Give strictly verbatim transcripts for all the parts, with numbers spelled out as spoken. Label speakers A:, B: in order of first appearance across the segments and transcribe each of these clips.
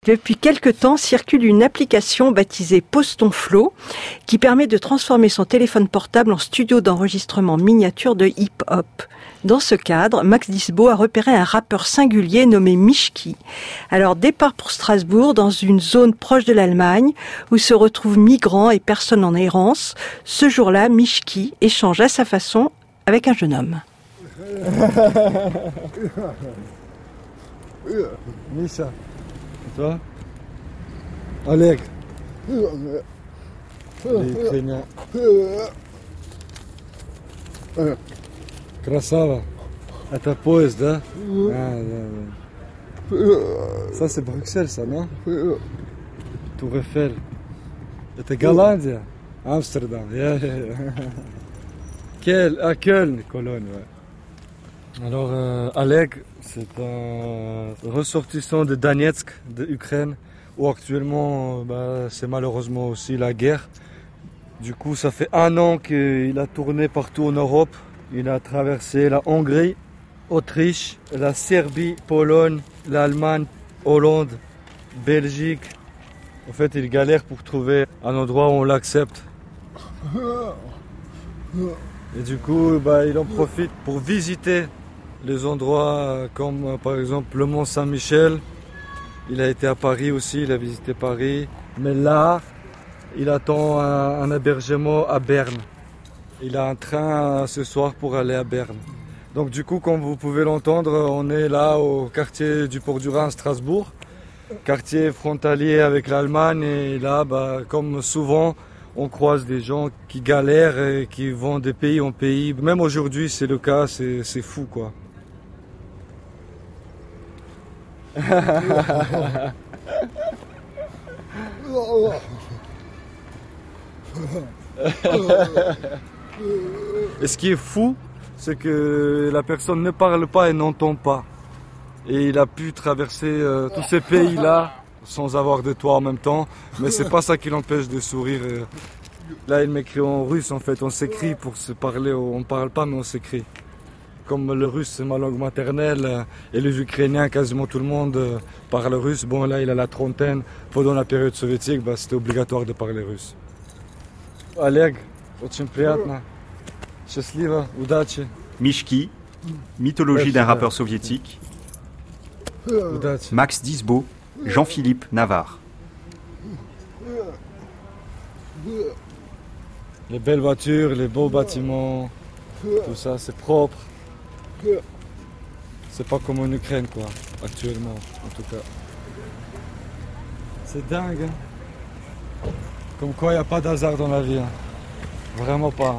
A: Depuis quelque temps, circule une application baptisée Pose ton flow qui permet de transformer son téléphone portable en studio d'enregistrement miniature de hip-hop. Dans ce cadre, Max Disbo a repéré un rappeur singulier nommé Michki. Alors, départ pour Strasbourg, dans une zone proche de l'Allemagne, où se retrouvent migrants et personnes en errance. Ce jour-là, Michki échange à sa façon avec un jeune homme.
B: Misha. Et toi? Oleg. Les Ukrainiens. Красава. Это поезд, да? А, да, да. Ça c'est Bruxelles, ça, non? Tour Eiffel. Это Голландия? Amsterdam. Yeah, yeah. Quel, à Köln, Cologne, ouais. Alors, euh, Oleg, c'est un ressortissant de Donetsk, de Ukraine, où actuellement, bah, c'est malheureusement aussi la guerre. Du coup, ça fait un an qu'il a tourné partout en Europe. Il a traversé la Hongrie, Autriche, la Serbie, Pologne, l'Allemagne, Hollande, Belgique. En fait, il galère pour trouver un endroit où on l'accepte. Et du coup, bah, il en profite pour visiter les endroits comme euh, par exemple le Mont Saint-Michel. Il a été à Paris aussi, il a visité Paris. Mais là, il attend un, un hébergement à Berne. Il a un train ce soir pour aller à Berne. Donc du coup, comme vous pouvez l'entendre, on est là au quartier du Port du Rhin, Strasbourg. Quartier frontalier avec l'Allemagne. Et là, bah, comme souvent, on croise des gens qui galèrent et qui vont de pays en pays. Même aujourd'hui, c'est le cas, c'est, c'est fou, quoi. Et ce qui est fou, c'est que la personne ne parle pas et n'entend pas. Et il a pu traverser euh, tous ces pays-là sans avoir de toit en même temps, mais c'est pas ça qui l'empêche de sourire. Là, il m'écrit en russe, en fait, on s'écrit pour se parler, on ne parle pas, mais on s'écrit. Comme le russe, c'est ma langue maternelle, et les Ukrainiens, quasiment tout le monde parle russe. Bon, là, il a la trentaine. Pendant la période soviétique, bah, c'était obligatoire de parler russe. Oleg, очень приятно. Счастливо, удачи.
C: Michki, mythologie d'un rappeur soviétique.
B: Удачи.
C: Max Disbo, Jean-Philippe Navarre.
B: Les belles voitures, les beaux bâtiments, tout ça, c'est propre. C'est pas comme en Ukraine, quoi, actuellement, en tout cas. C'est dingue, hein. Comme quoi, il n'y a pas d'hasard dans la vie, hein. Vraiment pas.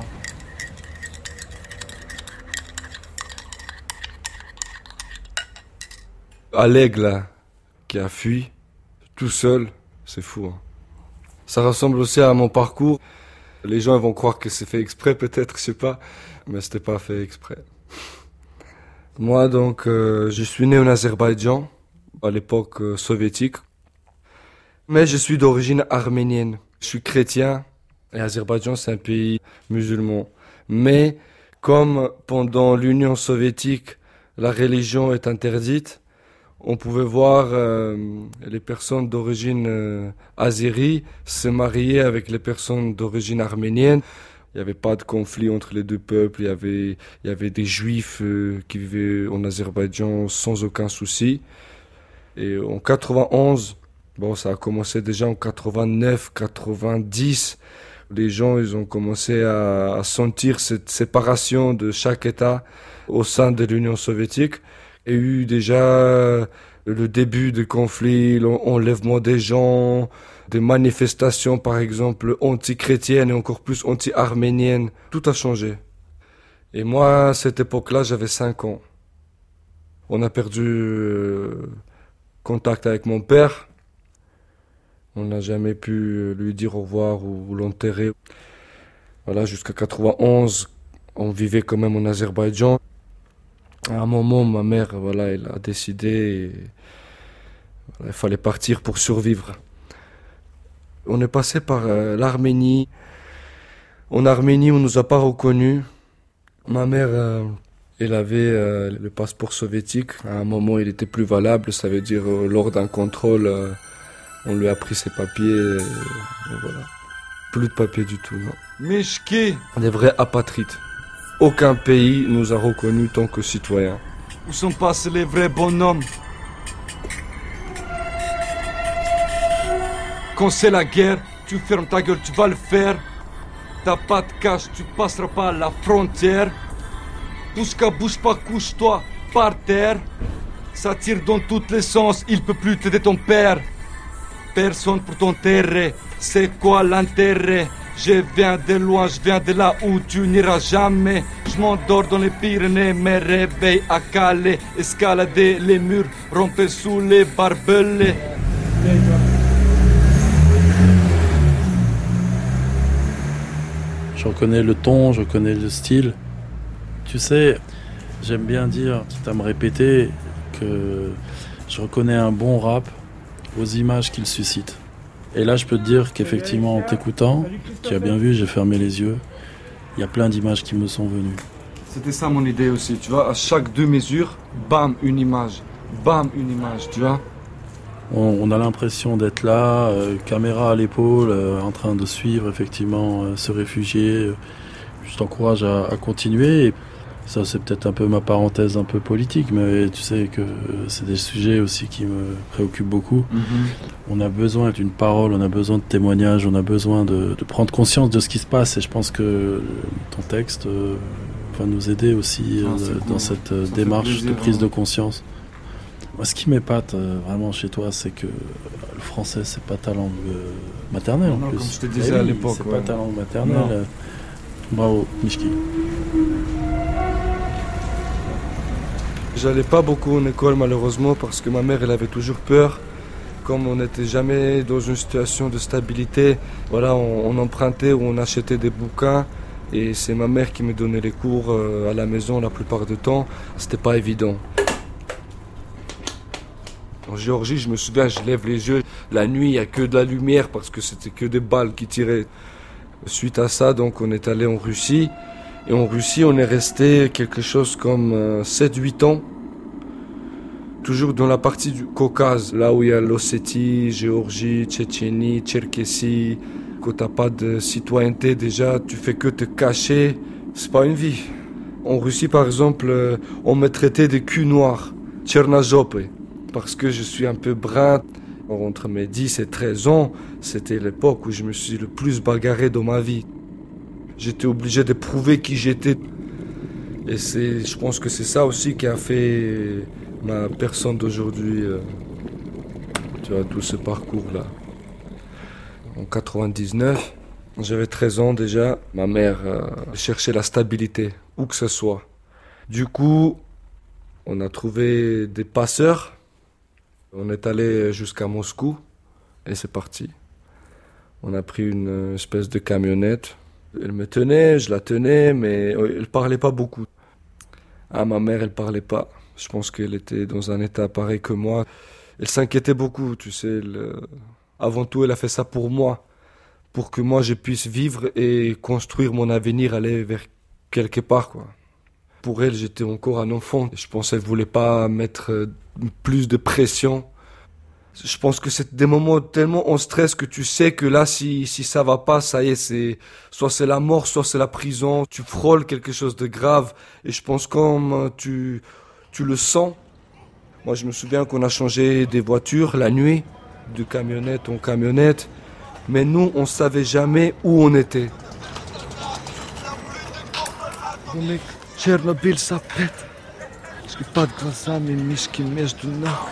B: Oleg, là, qui a fui, tout seul, c'est fou, hein. Ça ressemble aussi à mon parcours. Les gens vont croire que c'est fait exprès, peut-être, je sais pas, mais c'était pas fait exprès. Moi, donc, euh, je suis né en Azerbaïdjan, à l'époque euh, soviétique, mais je suis d'origine arménienne. Je suis chrétien, et Azerbaïdjan, c'est un pays musulman. Mais, comme pendant l'Union soviétique, la religion est interdite, on pouvait voir euh, les personnes d'origine euh, azérie se marier avec les personnes d'origine arménienne. Il n'y avait pas de conflit entre les deux peuples. Il y avait, il y avait des juifs euh, qui vivaient en Azerbaïdjan sans aucun souci. Et en quatre-vingt-onze, bon, ça a commencé déjà en quatre-vingt-neuf, quatre-vingt-dix. Les gens, ils ont commencé à, à sentir cette séparation de chaque État au sein de l'Union soviétique. Il y a eu déjà le début des conflits, l'enlèvement des gens, des manifestations par exemple anti-chrétiennes et encore plus anti-arméniennes. Tout a changé. Et moi, à cette époque-là, j'avais cinq ans. On a perdu euh, contact avec mon père. On n'a jamais pu lui dire au revoir ou, ou l'enterrer. Voilà, jusqu'à quatre-vingt-onze, on vivait quand même en Azerbaïdjan. À un moment, ma mère, voilà, elle a décidé, et, voilà, il fallait partir pour survivre. On est passé par euh, l'Arménie. En Arménie, on nous a pas reconnus. Ma mère, euh, elle avait euh, le passeport soviétique. À un moment, il était plus valable. Ça veut dire euh, lors d'un contrôle, euh, On lui a pris ses papiers, et, et voilà. Plus de papiers du tout, non.
D: Mishki,
B: Des vrais apatrides. Aucun pays nous a reconnus tant que citoyens.
D: où sont passés les vrais bonhommes? Quand c'est la guerre, tu fermes ta gueule, tu vas le faire. T'as pas de cash, tu passeras pas la frontière. Pousse-ka, bouge pas, couche-toi par terre. Ça tire dans tous les sens, il peut plus t'aider ton père. Personne pour t'enterrer, c'est quoi l'intérêt? Je viens de loin, je viens de là où tu n'iras jamais. Je m'endors dans les Pyrénées, me réveille à Calais. Escalader les murs, romper sous les barbelés.
E: Je reconnais le ton, je reconnais le style. Tu sais, j'aime bien dire, quitte à me répéter, que je reconnais un bon rap aux images qu'il suscite. Et là, je peux te dire qu'effectivement, en t'écoutant, tu as bien vu, j'ai fermé les yeux, il y a plein d'images qui me sont venues.
D: C'était ça mon idée aussi, tu vois, à chaque deux mesures, bam, une image, bam, une image, tu vois.
E: On, on a l'impression d'être là, euh, caméra à l'épaule, euh, en train de suivre effectivement euh, ce réfugié. Je t'encourage à, à continuer. Et ça, c'est peut-être un peu ma parenthèse un peu politique, mais tu sais que c'est des sujets aussi qui me préoccupent beaucoup. Mm-hmm. On a besoin d'une parole, on a besoin de témoignages, on a besoin de, de prendre conscience de ce qui se passe. Et je pense que ton texte euh, va nous aider aussi euh, ah, dans cool. cette euh, démarche plaisir, de prise hein. de conscience. Moi, ce qui m'épate euh, vraiment chez toi, c'est que euh, le français, c'est pas ta langue euh, maternelle
D: non,
E: en
D: non,
E: plus.
D: Comme je te disais
E: oui,
D: à l'époque.
E: C'est
D: ouais.
E: pas ta langue maternelle. Euh, bravo, Mishki.
B: J'allais pas beaucoup en école malheureusement parce que ma mère elle avait toujours peur. Comme on n'était jamais dans une situation de stabilité, voilà, on, on empruntait ou on achetait des bouquins et c'est ma mère qui me donnait les cours euh, à la maison la plupart du temps. C'était pas évident. En Géorgie, je me souviens, je lève les yeux. La nuit, il n'y a que de la lumière parce que c'était que des balles qui tiraient. Suite à ça, donc, on est allé en Russie. Et en Russie, on est resté quelque chose comme euh, sept huit ans. Toujours dans la partie du Caucase, là où il y a l'Ossétie, Géorgie, Tchétchénie, Tcherkessie. Quand tu n'as pas de citoyenneté, déjà, tu fais que te cacher. C'est pas une vie. En Russie, par exemple, euh, on me traitait de cul noir, Tchernazopé. Parce que je suis un peu brun. Entre mes dix et treize ans, c'était l'époque où je me suis le plus bagarré dans ma vie. J'étais obligé de prouver qui j'étais. Et c'est, je pense que c'est ça aussi qui a fait ma personne d'aujourd'hui. Euh, tu vois, tout ce parcours-là. En quatre-vingt-dix-neuf, j'avais treize ans déjà. Ma mère euh, cherchait la stabilité, où que ce soit. Du coup, on a trouvé des passeurs. On est allé jusqu'à Moscou et c'est parti. On a pris une espèce de camionnette. Elle me tenait, je la tenais, mais elle parlait pas beaucoup. Ah, ma mère, elle parlait pas. Je pense qu'elle était dans un état pareil que moi. Elle s'inquiétait beaucoup, tu sais. Elle... Avant tout, elle a fait ça pour moi. Pour que moi, je puisse vivre et construire mon avenir, aller vers quelque part, quoi. Pour elle, j'étais encore un enfant. Je pense qu'elle voulait pas mettre plus de pression. Je pense que c'est des moments tellement en stress que tu sais que là, si, si ça va pas, ça y est, c'est, soit c'est la mort, soit c'est la prison. Tu frôles quelque chose de grave. Et je pense comme tu, tu le sens. Moi, je me souviens qu'on a changé des voitures la nuit, de camionnette en camionnette. Mais nous, on savait jamais où on était.
D: Oh mec, Tchernobyl, ça pète. Je n'ai pas de glaçons, mais Mishki mèche du nord.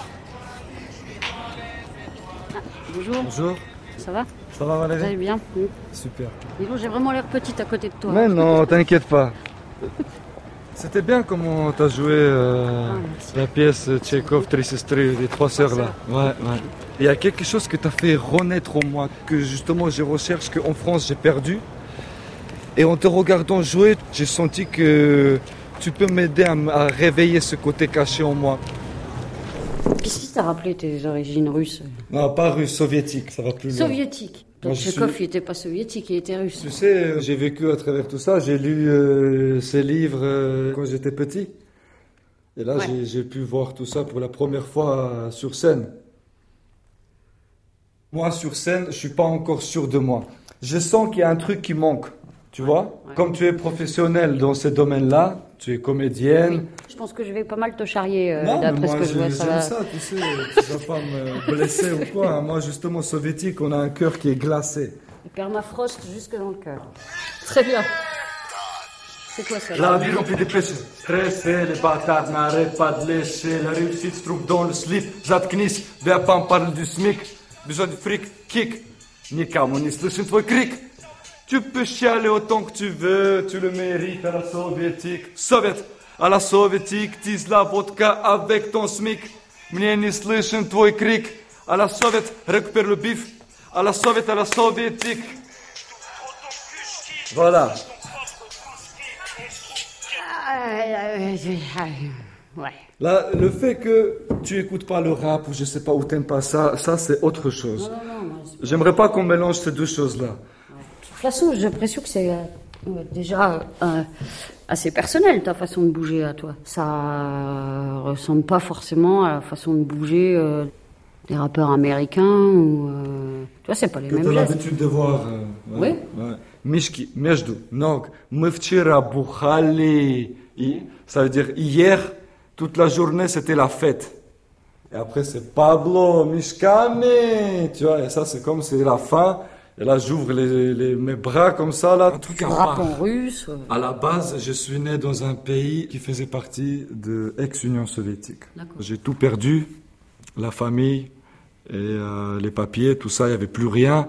F: Bonjour.
D: Bonjour.
F: Ça va?
D: Ça va Valérie?
F: Vous allez bien? Oui.
D: Super.
F: Dis donc, j'ai vraiment l'air petite à côté de toi.
D: Mais non, t'inquiète pas. C'était bien comment t'as joué euh, ah, la pièce Tchekhov, Trisestri, les trois sœurs là. Ouais, ouais. Il y a quelque chose que t'as fait renaître en moi, que justement je recherche, qu'en France j'ai perdu. Et en te regardant jouer, j'ai senti que tu peux m'aider à, à réveiller ce côté caché en moi.
F: Qu'est-ce qui t'a rappelé tes origines russes?
D: Non, pas russe, soviétique, ça va plus loin.
F: Soviétique. Donc Tchekhov, suis... il n'était pas soviétique, il était russe.
D: Tu sais, j'ai vécu à travers tout ça, j'ai lu euh, ces livres euh, quand j'étais petit. Et là, ouais. j'ai, j'ai pu voir tout ça pour la première fois euh, sur scène.
B: Moi, sur scène, je suis pas encore sûr de moi. Je sens qu'il y a un truc qui manque, tu vois.
F: Ouais.
B: Comme tu es professionnelle dans ces domaines-là, tu es comédienne.
F: Oui. Je pense que je vais pas mal te charrier euh,
B: Non, mais
F: d'après
B: moi,
F: ce que je vois. Ça
B: j'aime
F: va.
B: ça, tu sais, tu vas pas me blesser ou quoi. Hein. Moi, justement, soviétique, on a un cœur qui est glacé.
F: Le permafrost jusque dans le cœur. Très bien. C'est quoi ça?
D: La vie remplie de péchés, stressé, les bâtards n'arrêtent pas de lécher. La réussite se trouve dans le slip, zatknis, wer pas me parle du smic. Besoin de fric, kick, никому не слышен твой крик. Tu peux chialer autant que tu veux, tu le mérites à la soviétique. Soviet, à la soviétique, tise la vodka avec ton smic. Мне не слышен твой крик. À la soviet, récupère le bif. À la soviet, à la soviétique.
B: Voilà.
F: Ouais.
B: Là, le fait que tu écoutes pas le rap ou je sais pas où t'aimes pas ça, ça c'est autre chose.
F: Non, non, non, moi, c'est-
B: J'aimerais pas qu'on mélange ces deux choses-là.
F: De toute façon, j'ai l'impression que c'est euh, déjà euh, assez personnel ta façon de bouger à toi. Ça ressemble pas forcément à la façon de bouger euh, des rappeurs américains ou. Euh, tu vois, c'est pas les
B: Que
F: mêmes
B: t'as
F: gestes.
B: l'habitude de voir. euh,
F: Oui.
B: ouais. Мишки, между ног, мы вчера бухали. И, ça veut dire hier, toute la journée, c'était la fête. Et après, c'est Pablo, Mishkame. Tu vois, et ça, c'est comme c'est la fin. Et là, j'ouvre les, les, mes bras comme ça, là. Un truc à
F: Rap
B: part.
F: en russe. euh,
B: À la base, je suis né dans un pays qui faisait partie de l'ex-Union soviétique.
F: D'accord.
B: J'ai tout perdu, la famille et euh, les papiers, tout ça, il n'y avait plus rien.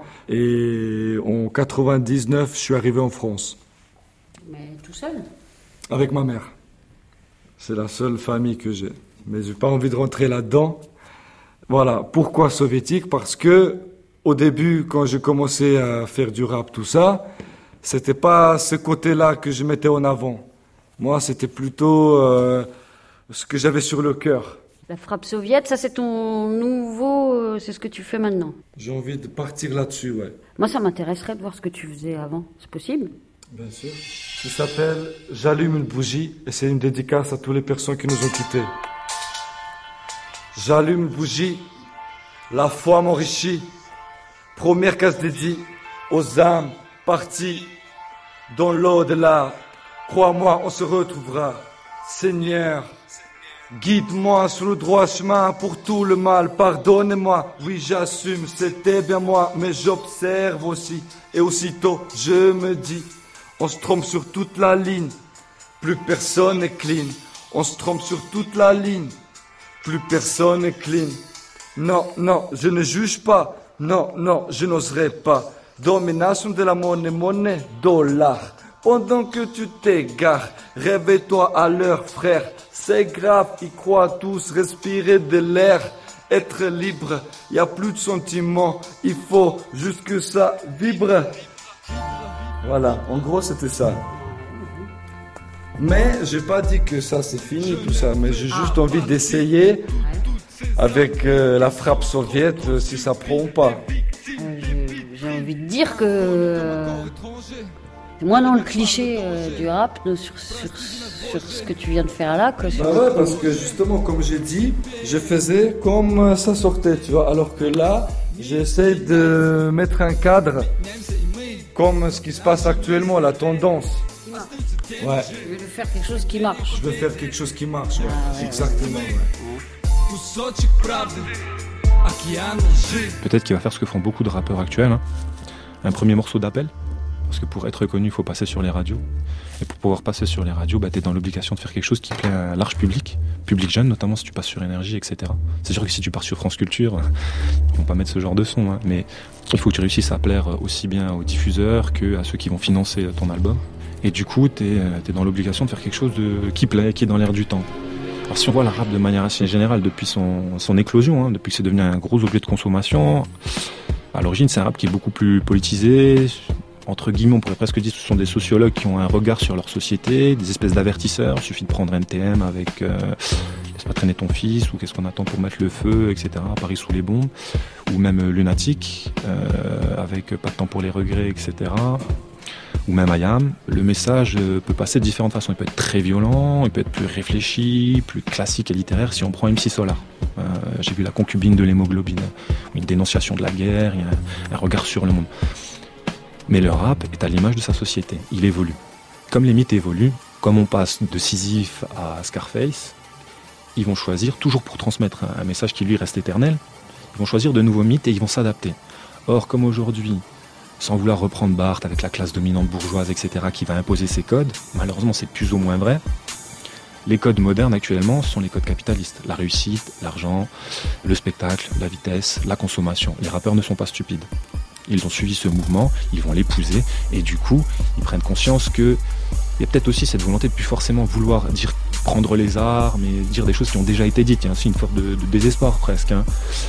B: Et en quatre-vingt-dix-neuf, je suis arrivé en France
F: Mais tout seul.
B: avec ma mère. C'est la seule famille que j'ai. Mais j'ai pas envie de rentrer là-dedans. Voilà. Pourquoi soviétique? Parce que au début, quand j'ai commencé à faire du rap, tout ça, c'était pas ce côté-là que je mettais en avant. Moi, c'était plutôt euh, ce que j'avais sur le cœur.
F: La frappe soviète, ça c'est ton nouveau. euh, c'est ce que tu fais maintenant.
B: J'ai envie de partir là-dessus, ouais.
F: Moi, ça m'intéresserait de voir ce que tu faisais avant. C'est possible?
B: Bien sûr. Il s'appelle J'allume une bougie et c'est une dédicace à toutes les personnes qui nous ont quittés. J'allume une bougie, la foi m'enrichit. Première case dédiée aux âmes parties dans l'au-delà. Crois-moi, on se retrouvera. Seigneur, guide-moi sur le droit chemin pour tout le mal. Pardonne-moi, oui j'assume, c'était bien moi, mais j'observe aussi. Et aussitôt, je me dis, on se trompe sur toute la ligne. Plus personne n'est clean. On se trompe sur toute la ligne. Plus personne n'est clean. Non, non, je ne juge pas. Non, non, je n'oserais pas. Domination de la monnaie, monnaie, dollar. Pendant que tu t'égares, réveille-toi à l'heure, frère. C'est grave, ils croient tous respirer de l'air. Être libre, y a plus de sentiments. Il faut juste que ça vibre. Voilà, en gros c'était ça. Mais j'ai pas dit que ça c'est fini tout ça, mais j'ai juste envie d'essayer avec euh, la frappe soviète euh, si ça prend ou pas.
F: Euh, j'ai- J'ai envie de dire que. euh, c'est moins dans le cliché euh, du rap de- sur, sur, sur ce que tu viens de faire là. Que sur
B: Bah ouais, parce que justement, comme j'ai dit, je faisais comme euh, ça sortait, tu vois. Alors que là, j'essaie de mettre un cadre comme ce qui se passe actuellement, la tendance. Ouais,
F: Tu veux faire quelque chose qui marche.
B: je veux faire quelque chose qui marche, ouais.
F: Ah ouais,
B: Exactement, ouais.
G: Peut-être qu'il va faire ce que font beaucoup de rappeurs actuels, hein. Un premier morceau d'appel, parce que pour être connu, il faut passer sur les radios. Et pour pouvoir passer sur les radios, bah, tu es dans l'obligation de faire quelque chose qui plaît à un large public, public jeune, notamment si tu passes sur Énergie, et cetera. C'est sûr que si tu pars sur France Culture, ils vont pas mettre ce genre de son, hein, mais il faut que tu réussisses à plaire aussi bien aux diffuseurs qu'à ceux qui vont financer ton album. Et du coup, tu es dans l'obligation de faire quelque chose de, qui plaît, qui est dans l'air du temps. Alors si on voit la rap de manière assez générale depuis son, son éclosion, hein, depuis que c'est devenu un gros objet de consommation, à l'origine c'est un rap qui est beaucoup plus politisé. Entre guillemets, on pourrait presque dire que ce sont des sociologues qui ont un regard sur leur société, des espèces d'avertisseurs. Il suffit de prendre M T M avec euh, laisse pas traîner ton fils, ou qu'est-ce qu'on attend pour mettre le feu, et cetera. Paris sous les bombes, ou même euh, Lunatic euh, avec pas de temps pour les regrets, et cetera. ou même I A M, le message peut passer de différentes façons. Il peut être très violent, il peut être plus réfléchi, plus classique et littéraire si on prend M C Solar. Euh, j'ai vu La concubine de l'hémoglobine, une dénonciation de la guerre, un, un regard sur le monde. Mais le rap est à l'image de sa société, il évolue. Comme les mythes évoluent, comme on passe de Sisyphe à Scarface, ils vont choisir, toujours pour transmettre un message qui lui reste éternel, ils vont choisir de nouveaux mythes et ils vont s'adapter. Or, comme aujourd'hui, sans vouloir reprendre Barthes avec la classe dominante bourgeoise, et cetera, qui va imposer ses codes, malheureusement c'est plus ou moins vrai, les codes modernes actuellement sont les codes capitalistes. La réussite, l'argent, le spectacle, la vitesse, la consommation. Les rappeurs ne sont pas stupides. Ils ont suivi ce mouvement, ils vont l'épouser, et du coup, ils prennent conscience que il y a peut-être aussi cette volonté de plus forcément vouloir dire prendre les armes et dire des choses qui ont déjà été dites. Il y a aussi une forme de, de désespoir presque. Hein.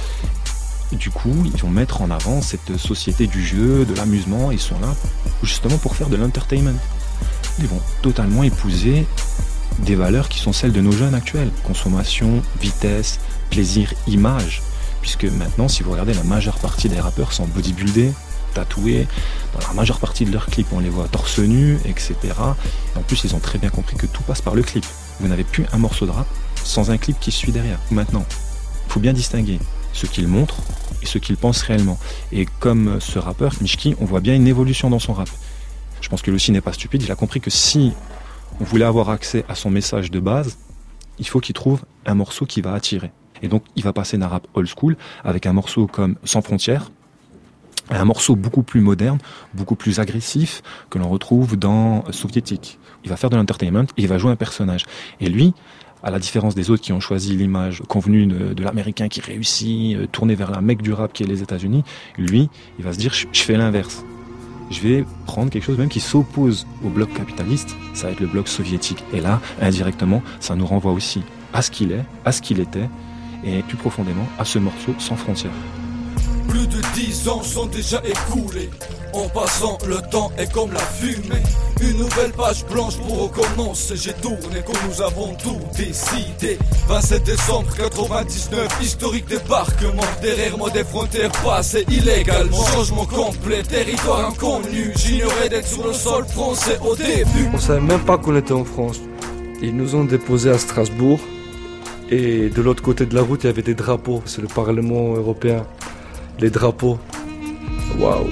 G: Du coup, ils vont mettre en avant cette société du jeu, de l'amusement. Ils sont là justement pour faire de l'entertainment. Ils vont totalement épouser des valeurs qui sont celles de nos jeunes actuels. Consommation, vitesse, plaisir, image. Puisque maintenant, si vous regardez, la majeure partie des rappeurs sont bodybuildés, tatoués. Dans la majeure partie de leurs clips, on les voit torse nu, et cetera. Et en plus, ils ont très bien compris que tout passe par le clip. Vous n'avez plus un morceau de rap sans un clip qui suit derrière. Maintenant, il faut bien distinguer ce qu'il montre et ce qu'il pense réellement. Et comme ce rappeur, Mishki, on voit bien une évolution dans son rap. Je pense que lui aussi n'est pas stupide, il a compris que si on voulait avoir accès à son message de base, il faut qu'il trouve un morceau qui va attirer. Et donc il va passer d'un rap old school avec un morceau comme Sans frontières, à un morceau beaucoup plus moderne, beaucoup plus agressif que l'on retrouve dans Soviétique. Il va faire de l'entertainment et il va jouer un personnage. Et lui, à la différence des autres qui ont choisi l'image convenue de, de l'américain qui réussit, euh, tourné vers la mecque du rap qui est les États-Unis, lui, il va se dire, je, je fais l'inverse. Je vais prendre quelque chose même qui s'oppose au bloc capitaliste, ça va être le bloc soviétique. Et là, indirectement, ça nous renvoie aussi à ce qu'il est, à ce qu'il était, et plus profondément à ce morceau Sans frontières.
D: Plus de dix ans sont déjà écoulés. En passant, le temps est comme la fumée. Une nouvelle page blanche pour recommencer. J'ai tourné comme nous avons tout décidé. vingt-sept décembre quatre-vingt-dix-neuf, historique débarquement. Derrière moi des frontières passées illégalement. Changement complet, territoire inconnu. J'ignorais d'être sur le sol français au début.
B: On savait même pas qu'on était en France. Ils nous ont déposés à Strasbourg. Et de l'autre côté de la route, il y avait des drapeaux. C'est le Parlement européen. Les drapeaux. Waouh.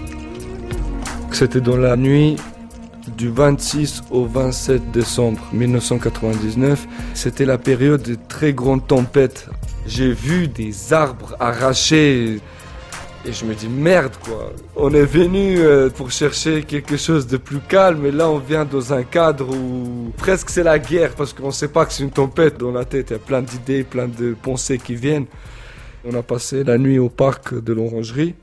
B: C'était dans la nuit du vingt-six au vingt-sept décembre mille neuf cent quatre-vingt-dix-neuf. C'était la période de très grandes tempêtes. J'ai vu des arbres arrachés et je me dis merde quoi. On est venu pour chercher quelque chose de plus calme et là on vient dans un cadre où presque c'est la guerre parce qu'on ne sait pas que c'est une tempête dans la tête. Il y a plein d'idées, plein de pensées qui viennent. On a passé la nuit au parc de l'Orangerie.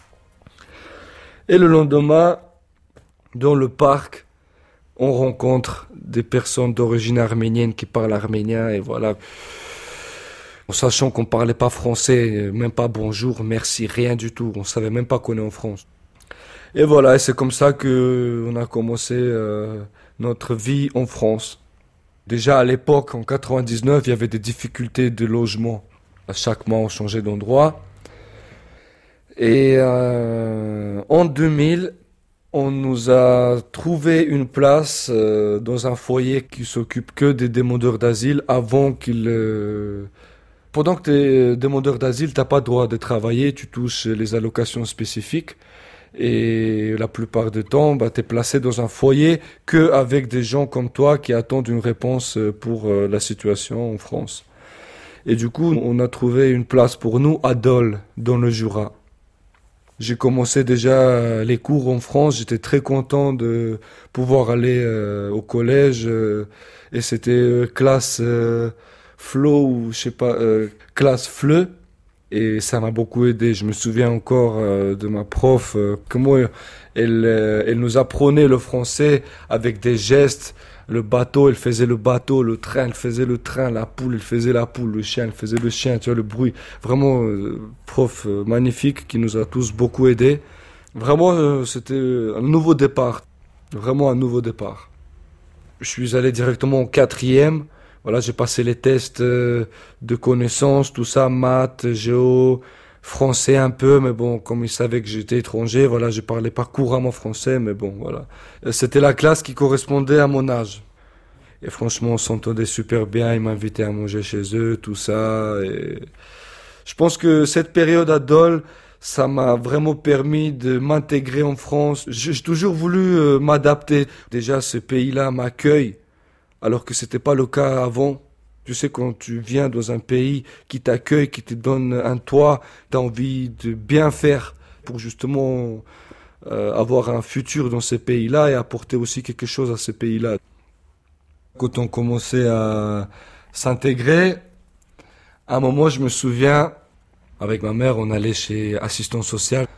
B: Et le lendemain, dans le parc, on rencontre des personnes d'origine arménienne qui parlent arménien. Et voilà, en sachant qu'on ne parlait pas français, même pas bonjour, merci, rien du tout. On ne savait même pas qu'on est en France. Et voilà, et c'est comme ça qu'on a commencé euh, notre vie en France. Déjà à l'époque, en quatre-vingt-dix-neuf, il y avait des difficultés de logement. À chaque mois, on changeait d'endroit. Et euh, en deux mille, on nous a trouvé une place euh, dans un foyer qui s'occupe que des demandeurs d'asile avant qu'ils... Euh... Pendant que tu es demandeur d'asile, tu n'as pas le droit de travailler, tu touches les allocations spécifiques. Et la plupart du temps, bah, tu es placé dans un foyer qu'avec des gens comme toi qui attendent une réponse pour euh, la situation en France. Et du coup, on a trouvé une place pour nous à Dole, dans le Jura. J'ai commencé déjà les cours en France, j'étais très content de pouvoir aller euh, au collège. Euh, et c'était euh, classe euh, Flo, ou je sais pas, euh, classe F L E. Et ça m'a beaucoup aidé. Je me souviens encore euh, de ma prof, euh, comment elle, euh, elle nous apprenait le français avec des gestes. Le bateau, elle faisait le bateau, le train, elle faisait le train, la poule, elle faisait la poule, le chien, elle faisait le chien, tu vois, le bruit. Vraiment, euh, prof euh, magnifique qui nous a tous beaucoup aidés. Vraiment, euh, c'était un nouveau départ. Vraiment un nouveau départ. Je suis allé directement au quatrième. Voilà, j'ai passé les tests euh, de connaissances, tout ça, maths, géo, français un peu, mais bon, comme ils savaient que j'étais étranger, voilà, je parlais pas couramment français, mais bon, voilà. C'était la classe qui correspondait à mon âge. Et franchement, on s'entendait super bien, ils m'invitaient à manger chez eux, tout ça. Et je pense que cette période à Dole, ça m'a vraiment permis de m'intégrer en France. J'ai, j'ai toujours voulu euh, m'adapter. Déjà, ce pays-là m'accueille, alors que c'était pas le cas avant. Tu sais, quand tu viens dans un pays qui t'accueille, qui te donne un toit, t'as envie de bien faire pour justement euh, avoir un futur dans ces pays-là et apporter aussi quelque chose à ces pays-là. Quand on commençait à s'intégrer, à un moment, je me souviens, avec ma mère, on allait chez assistant social.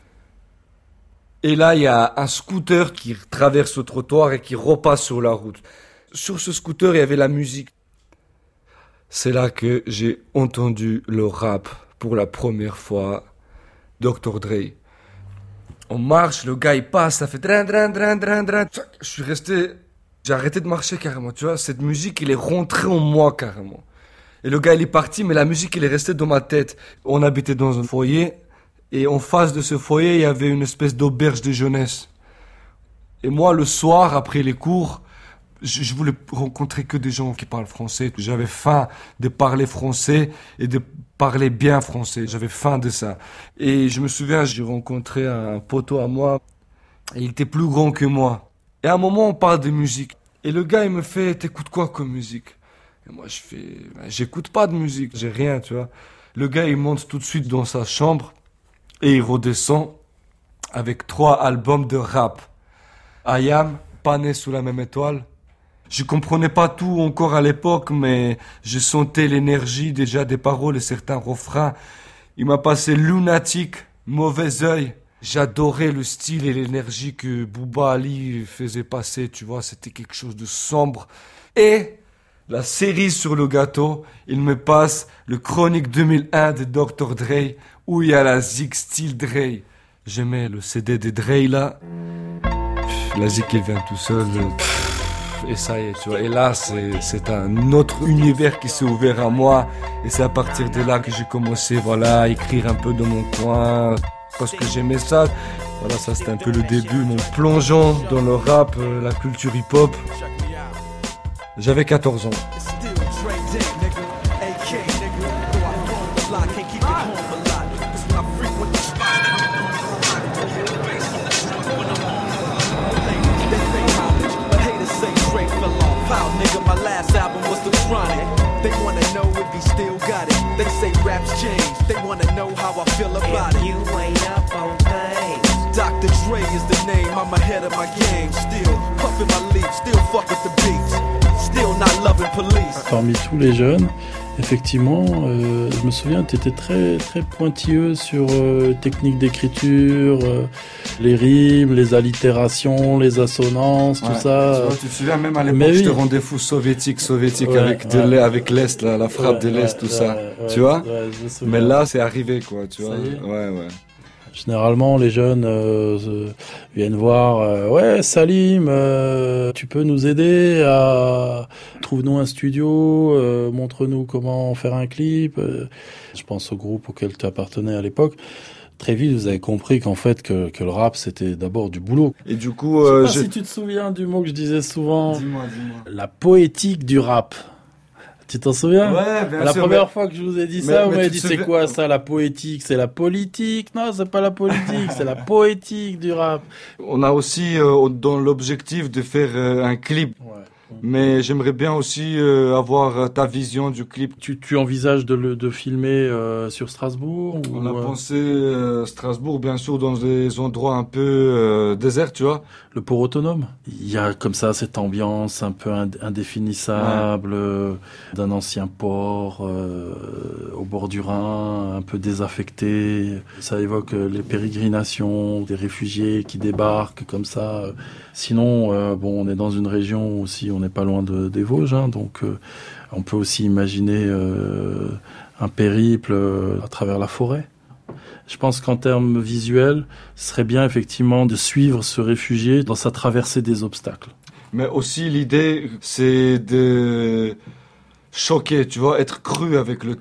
B: Et là, il y a un scooter qui traverse le trottoir et qui repasse sur la route. Sur ce scooter, il y avait la musique. C'est là que j'ai entendu le rap pour la première fois, docteur Dre. On marche, le gars il passe, ça fait drin drin drin drin drin. Je suis resté, j'ai arrêté de marcher carrément, tu vois. Cette musique, il est rentrée en moi carrément. Et le gars il est parti, mais la musique il est restée dans ma tête. On habitait dans un foyer et en face de ce foyer il y avait une espèce d'auberge de jeunesse. Et moi le soir après les cours, Je, je voulais rencontrer que des gens qui parlent français. J'avais faim de parler français et de parler bien français. J'avais faim de ça. Et je me souviens, j'ai rencontré un poteau à moi. Et il était plus grand que moi. Et à un moment, on parle de musique. Et le gars, il me fait, t'écoutes quoi comme musique? Et moi, je fais, ben, j'écoute pas de musique. J'ai rien, tu vois. Le gars, il monte tout de suite dans sa chambre. Et il redescend avec trois albums de rap. I Am, Pas né sous la même étoile. Je comprenais pas tout encore à l'époque, mais je sentais l'énergie déjà des paroles et certains refrains. Il m'a passé Lunatique, Mauvais Oeil. J'adorais le style et l'énergie que Booba Ali faisait passer, tu vois, c'était quelque chose de sombre. Et la cerise sur le gâteau, il me passe le Chronique deux mille un de docteur Dre, où il y a la Zik style Dre. J'aimais le C D de Dre là. Pff, la Zik, il vient tout seul. Pff. Et ça y est, tu vois. Et là, c'est, c'est un autre univers qui s'est ouvert à moi. Et c'est à partir de là que j'ai commencé, voilà, à écrire un peu dans mon coin. Parce que j'aimais ça. Voilà, ça c'était un peu le début, mon plongeon dans le rap, euh, la culture hip-hop. J'avais quatorze ans.
H: They wanna know if he still got it. They say raps change. They wanna know how I feel about it. You ain't up on things. doctor Dre is the name. I'm ahead of my game. Still puffin' my leaf. Still fuck with the beats. Still not loving police.
E: Parmi tous les jeunes, effectivement, euh, je me souviens, tu étais très, très pointilleux sur euh, technique d'écriture, euh, les rimes, les allitérations, les assonances, ouais, tout ça.
B: Tu, vois, tu te souviens, même à l'époque, je te rendais fou soviétique, soviétique, ouais, avec, ouais, de, avec l'Est, là, la frappe ouais, de l'Est, ouais, tout ouais, ça. Ouais, tu vois ouais, mais là, c'est arrivé, quoi, tu vois. Ouais, ouais.
E: Généralement, les jeunes euh, viennent voir euh, « Ouais, Salim, euh, tu peux nous aider à... Trouve-nous un studio, euh, montre-nous comment faire un clip. Euh, » Je pense au groupe auquel tu appartenais à l'époque. Très vite, vous avez compris qu'en fait, que, que le rap, c'était d'abord du boulot.
B: Et du coup... Euh,
E: je sais pas
B: je...
E: si tu te souviens du mot que je disais souvent.
B: Dis-moi, dis-moi.
E: La poétique du rap. Tu t'en souviens?
B: Ouais, bien
E: la
B: sûr. La
E: première
B: mais...
E: fois que je vous ai dit
B: mais,
E: ça, vous m'avez dit
B: souviens...
E: c'est quoi ça, la poétique? C'est la politique? Non, c'est pas la politique, c'est la poétique du rap.
B: On a aussi euh, dans l'objectif de faire euh, un clip. Ouais. Mais j'aimerais bien aussi euh, avoir euh, ta vision du clip.
E: Tu, tu envisages de le de filmer euh, sur Strasbourg?
B: On
E: ou,
B: a
E: euh...
B: pensé euh, Strasbourg, bien sûr, dans des endroits un peu euh, déserts, tu vois.
E: Le port autonome. Il y a comme ça cette ambiance un peu indéfinissable, ouais, euh, d'un ancien port euh, au bord du Rhin, un peu désaffecté. Ça évoque euh, les pérégrinations des réfugiés qui débarquent comme ça. Sinon, euh, bon, on est dans une région aussi, on n'est pas loin de, des Vosges, hein, donc euh, on peut aussi imaginer euh, un périple euh, à travers la forêt. Je pense qu'en termes visuels, ce serait bien effectivement de suivre ce réfugié dans sa traversée des obstacles.
B: Mais aussi l'idée, c'est de choquer, tu vois, être cru avec le thème.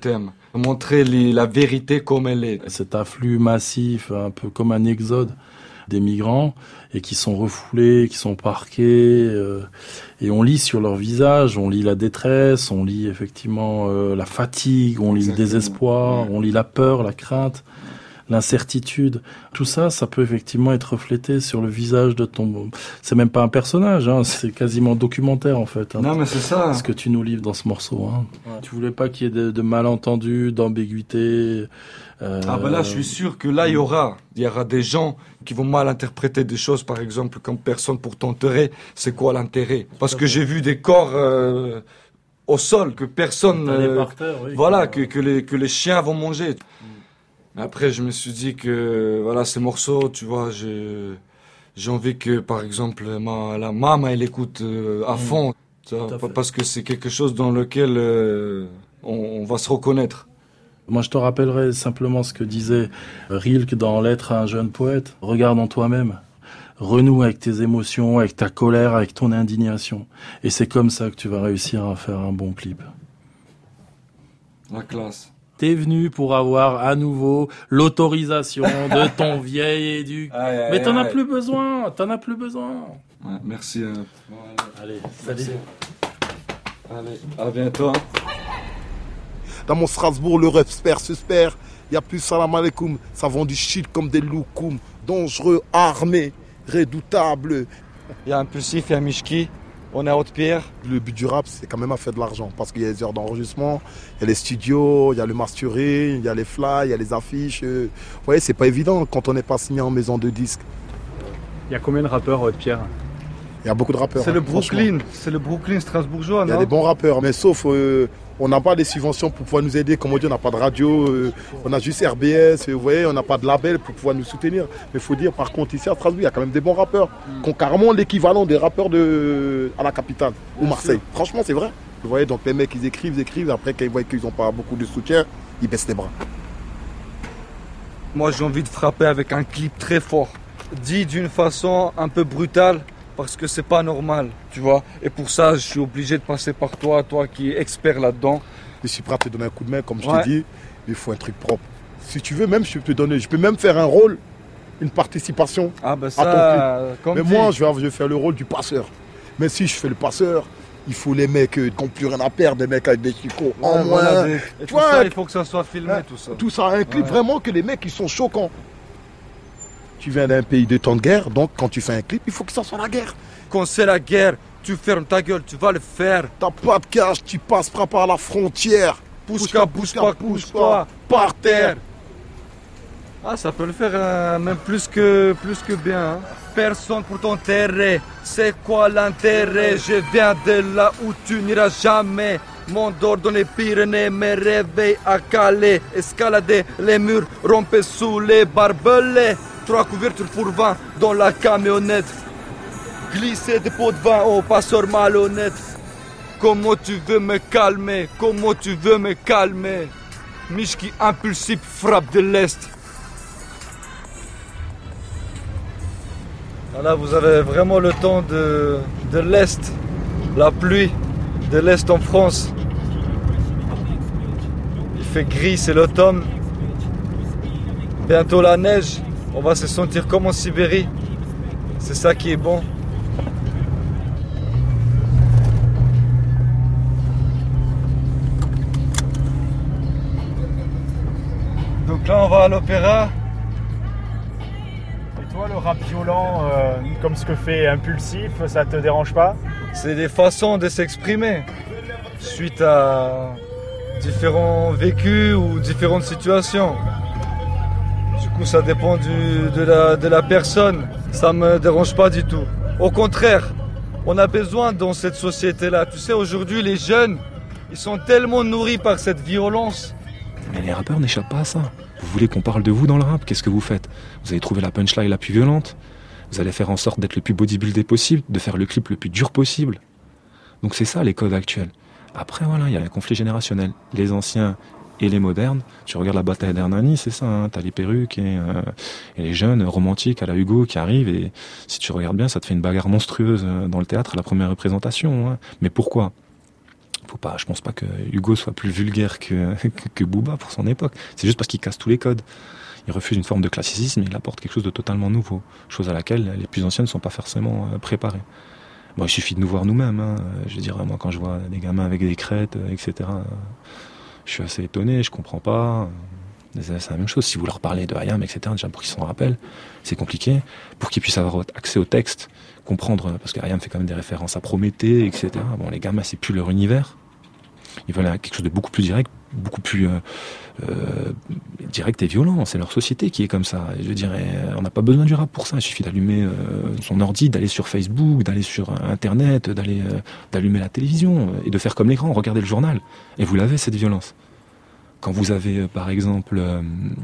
B: Montrer les, la vérité comme elle est.
E: Cet afflux massif, un peu comme un exode des migrants, et qui sont refoulés, qui sont parqués, euh, et on lit sur leur visage, on lit la détresse, on lit effectivement euh, la fatigue, on lit Exactement. le désespoir, ouais. on lit la peur, la crainte, l'incertitude. Tout ça, ça peut effectivement être reflété sur le visage de ton... C'est même pas un personnage, hein, c'est quasiment documentaire en fait. Hein,
B: non mais c'est ça.
E: Ce que tu nous livres dans ce morceau. Hein. Ouais. Tu voulais pas qu'il y ait de, de malentendus, d'ambiguïté. Euh...
B: Ah ben là, je suis sûr que là, il y aura, il y aura des gens qui vont mal interpréter des choses, par exemple, comme personne pour t'enterrer. C'est quoi l'intérêt? Parce que j'ai vu des corps euh, au sol que personne, euh,
E: terre, oui,
B: voilà, que, que les que les chiens vont manger. Mm. Après, je me suis dit que voilà, ces morceaux, tu vois, j'ai j'ai envie que, par exemple, ma la maman, elle écoute euh, à fond, mm. ça, parce que c'est quelque chose dans lequel euh, on, on va se reconnaître.
E: Moi, je te rappellerai simplement ce que disait Rilke dans Lettre à un jeune poète. Regarde en toi-même. Renoue avec tes émotions, avec ta colère, avec ton indignation. Et c'est comme ça que tu vas réussir à faire un bon clip.
B: La classe.
E: T'es venu pour avoir à nouveau l'autorisation de ton vieil éduc. Aïe, aïe, Mais t'en aïe. as plus besoin, t'en as plus besoin.
B: Ouais, merci. Euh...
E: Bon, allez, allez, salut.
B: Allez, à bientôt.
I: Dans mon Strasbourg, le respect suspect. Il n'y a plus salam alaikum. Ça vend du shit comme des loukoums. Dangereux, armés, redoutables.
B: Il y a Impulsif, il y a Mishki. On est à Haute-Pierre.
I: Le but du rap, c'est quand même à faire de l'argent. Parce qu'il y a les heures d'enregistrement, il y a les studios, il y a le mastering, il y a les fly, il y a les affiches. Vous voyez, c'est pas évident quand on n'est pas signé en maison de disques.
C: Il y a combien de rappeurs à Haute-Pierre?
I: Il y a beaucoup de rappeurs.
B: C'est
I: hein,
B: le Brooklyn, c'est le Brooklyn strasbourgeois, non?
I: Il y a des bons rappeurs, mais sauf... Euh, on n'a pas les subventions pour pouvoir nous aider. Comme on dit, on n'a pas de radio, euh, on a juste R B S, euh, vous voyez, on n'a pas de label pour pouvoir nous soutenir. Mais il faut dire, par contre, ici à Strasbourg, il y a quand même des bons rappeurs, mm. qui ont carrément l'équivalent des rappeurs de, à la capitale, ou Marseille. Sûr. Franchement, c'est vrai. Vous voyez, donc les mecs, ils écrivent, ils écrivent, après, quand ils voient qu'ils n'ont pas beaucoup de soutien, ils baissent les bras.
B: Moi, j'ai envie de frapper avec un clip très fort, dit d'une façon un peu brutale, parce que c'est pas normal, tu vois. Et pour ça, je suis obligé de passer par toi, toi qui es expert là-dedans.
I: Je suis prêt à te donner un coup de main, comme je
B: ouais.
I: t'ai dit, il faut un truc propre. Si tu veux, même je peux te donner, je peux même faire un rôle, une participation
B: ah bah ça,
I: à ton clip. Mais
B: dit.
I: moi, je vais, je vais faire le rôle du passeur. Mais si je fais le passeur, il faut les mecs qui n'ont plus rien à perdre, des mecs avec des chicots
B: ouais,
I: en
B: voilà,
I: moins.
B: Des... Et tout ça, il faut que ça soit filmé, hein, tout ça.
I: Tout ça, un clip ouais. vraiment que les mecs, ils sont choquants. Tu viens d'un pays de temps de guerre, donc quand tu fais un clip, il faut que ça soit la guerre.
B: Quand c'est la guerre, tu fermes ta gueule, tu vas le faire.
I: T'as pas de cash, tu passeras par la frontière.
B: Pousse-toi, pousse-toi, pousse-toi, par terre. Ah, ça peut le faire euh, même plus que, plus que bien. Hein. Personne pour t'enterrer, c'est quoi l'intérêt? Je viens de là où tu n'iras jamais. M'endors dans les Pyrénées, me réveille à Calais. Escalader les murs, romper sous les barbelés. Trois couvertures pour vingt dans la camionnette. Glisser des pots de vin au passeur malhonnête. Comment tu veux me calmer? Comment tu veux me calmer? Mishki impulsif frappe de l'Est. Là, vous avez vraiment le temps de, de l'Est. La pluie de l'Est en France. Il fait gris, c'est l'automne. Bientôt la neige. On va se sentir comme en Sibérie. C'est ça qui est bon. Donc là, on va à l'opéra.
C: Et toi, le rap violent, euh, comme ce que fait Impulsif, ça te dérange pas?
B: C'est des façons de s'exprimer suite à différents vécus ou différentes situations. Du coup, ça dépend du, de, la, de la personne. Ça me dérange pas du tout. Au contraire, on a besoin dans cette société-là. Tu sais, aujourd'hui, les jeunes, ils sont tellement nourris par cette violence.
G: Mais les rappeurs n'échappent pas à ça. Vous voulez qu'on parle de vous dans le rap? Qu'est-ce que vous faites? Vous allez trouver la punchline la plus violente. Vous allez faire en sorte d'être le plus bodybuildé possible, de faire le clip le plus dur possible. Donc c'est ça les codes actuels. Après voilà, il y a un conflit générationnel. Les anciens et les modernes. Tu regardes la bataille d'Hernani, c'est ça. Hein, t'as les perruques et, euh, et les jeunes romantiques à la Hugo qui arrivent. Et si tu regardes bien, ça te fait une bagarre monstrueuse dans le théâtre à la première représentation. Hein. Mais pourquoi? Faut pas, je pense pas que Hugo soit plus vulgaire que, que, que Booba pour son époque. C'est juste parce qu'il casse tous les codes. Il refuse une forme de classicisme, il apporte quelque chose de totalement nouveau, chose à laquelle les plus anciens ne sont pas forcément préparés. Bon, il suffit de nous voir nous-mêmes. Hein. Je veux dire, moi, quand je vois des gamins avec des crêtes, et cetera, je suis assez étonné, je comprends pas. C'est la même chose. Si vous leur parlez de I A M, et cetera, déjà pour qu'ils s'en rappellent, c'est compliqué. Pour qu'ils puissent avoir accès au texte, comprendre, parce que I A M fait quand même des références à Prométhée, et cetera. Bon, les gamins, c'est plus leur univers. Ils veulent quelque chose de beaucoup plus direct, beaucoup plus euh, euh, direct et violent. C'est leur société qui est comme ça. Et je dirais, on n'a pas besoin du rap pour ça. Il suffit d'allumer euh, son ordi, d'aller sur Facebook, d'aller sur Internet, d'aller euh, d'allumer la télévision et de faire comme les grands, regarder le journal. Et vous l'avez, cette violence. Quand vous avez, euh, par exemple, euh,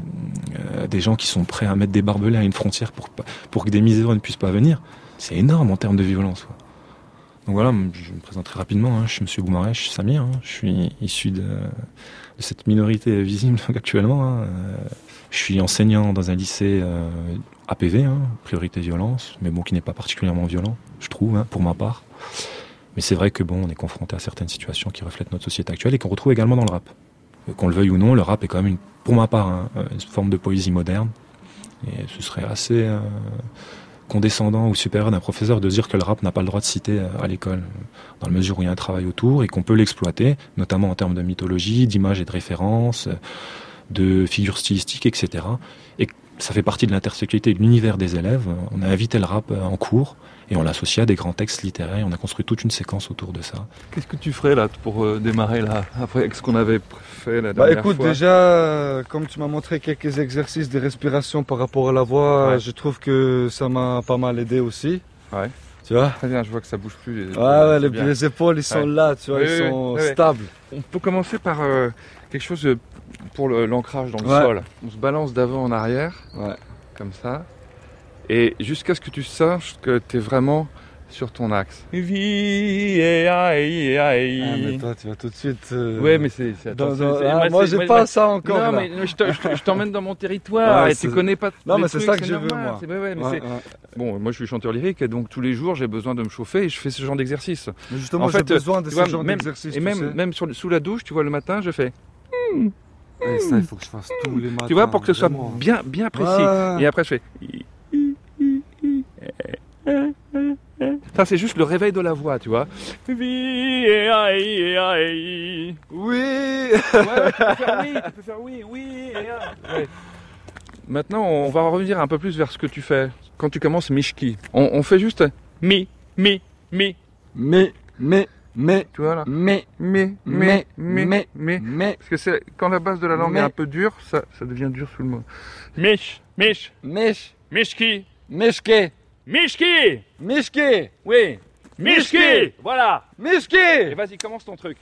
G: euh, des gens qui sont prêts à mettre des barbelés à une frontière pour, pour que des miséreux ne puissent pas venir, c'est énorme en termes de violence, quoi. Donc voilà, je me présente très rapidement, hein. Je suis Monsieur Goumarèche Samir, hein. Je suis issu de, de cette minorité visible actuellement. Hein. Je suis enseignant dans un lycée euh, A P V, hein, priorité violence, mais bon, qui n'est pas particulièrement violent, je trouve, hein, pour ma part. Mais c'est vrai que bon, on est confronté à certaines situations qui reflètent notre société actuelle et qu'on retrouve également dans le rap. Qu'on le veuille ou non, le rap est quand même, une, pour ma part, hein, une forme de poésie moderne. Et ce serait assez... Euh, condescendant ou supérieur d'un professeur de dire que le rap n'a pas le droit de citer à l'école, dans la mesure où il y a un travail autour et qu'on peut l'exploiter, notamment en termes de mythologie, d'images et de références, de figures stylistiques, et cetera. Et ça fait partie de l'intersexualité de l'univers des élèves. On a invité le rap en cours et on l'a associé à des grands textes littéraires et on a construit toute une séquence autour de ça.
J: Qu'est-ce que tu ferais là pour euh, démarrer là, après avec ce qu'on avait fait la dernière
B: bah, écoute,
J: fois?
B: déjà, comme tu m'as montré quelques exercices de respiration par rapport à la voix, ouais. Je trouve que ça m'a pas mal aidé aussi.
J: Ouais.
B: Tu vois?
J: Très bien, je vois que ça bouge plus. Les
B: épaules, ouais, ouais, les, les épaules, ils sont
J: ouais.
B: là, tu vois,
J: oui,
B: ils
J: oui,
B: sont
J: oui,
B: stables.
J: On peut commencer par euh, quelque chose pour le, l'ancrage dans le
B: ouais.
J: sol. On se balance d'avant en arrière,
B: ouais.
J: Comme ça, et jusqu'à ce que tu saches que tu es vraiment sur ton axe.
B: Ah, mais toi, tu vas tout de suite. Euh...
J: Ouais, mais c'est. c'est,
B: dans,
J: attends,
B: dans,
J: c'est, c'est
B: ah,
J: moi,
B: moi,
J: c'est,
B: j'ai
J: moi,
B: pas
J: moi,
B: ça encore.
J: Non,
B: là.
J: mais je, te, je, je t'emmène dans mon territoire
B: ouais,
J: et tu connais pas.
B: Non, mais
J: trucs,
B: c'est ça que je
J: normal,
B: veux, moi.
J: C'est, ouais, ouais, mais
B: ouais,
J: c'est...
B: Ouais.
J: Bon, moi, je suis chanteur lyrique et donc tous les jours, j'ai besoin de me chauffer et je fais ce genre d'exercice.
B: Mais justement,
J: en
B: j'ai
J: fait,
B: besoin de ce
J: vois,
B: genre
J: même,
B: d'exercice.
J: Et même, même sur, sous la douche, tu vois, le matin, je fais.
B: Hmm. Et ça, il faut que je fasse tous les matins.
J: Tu vois, pour que ce soit
B: vraiment.
J: bien, bien précis.
B: Ouais.
J: Et après, je fais. Ça, c'est juste le réveil de la voix, tu vois. Oui.
B: Oui.
J: Ouais, tu peux faire oui, tu peux faire oui, oui. Ouais. Maintenant, on va revenir un peu plus vers ce que tu fais. Quand tu commences Mishki, on, on fait juste mi, mi, mi.
B: Mais, mais, mais,
J: tu vois là.
B: Mais,
J: mais, mais, mais, mais, mais,
B: mais.
J: Parce que c'est quand la base de la langue
B: mais.
J: est un peu dure, ça, ça devient dur sous le mot. Mish, mish,
B: mish,
J: Mishki,
B: Mishki.
J: Mishki
B: Mishki.
J: Oui. Mishki. Voilà.
B: Mishki.
J: Et vas-y, commence ton truc.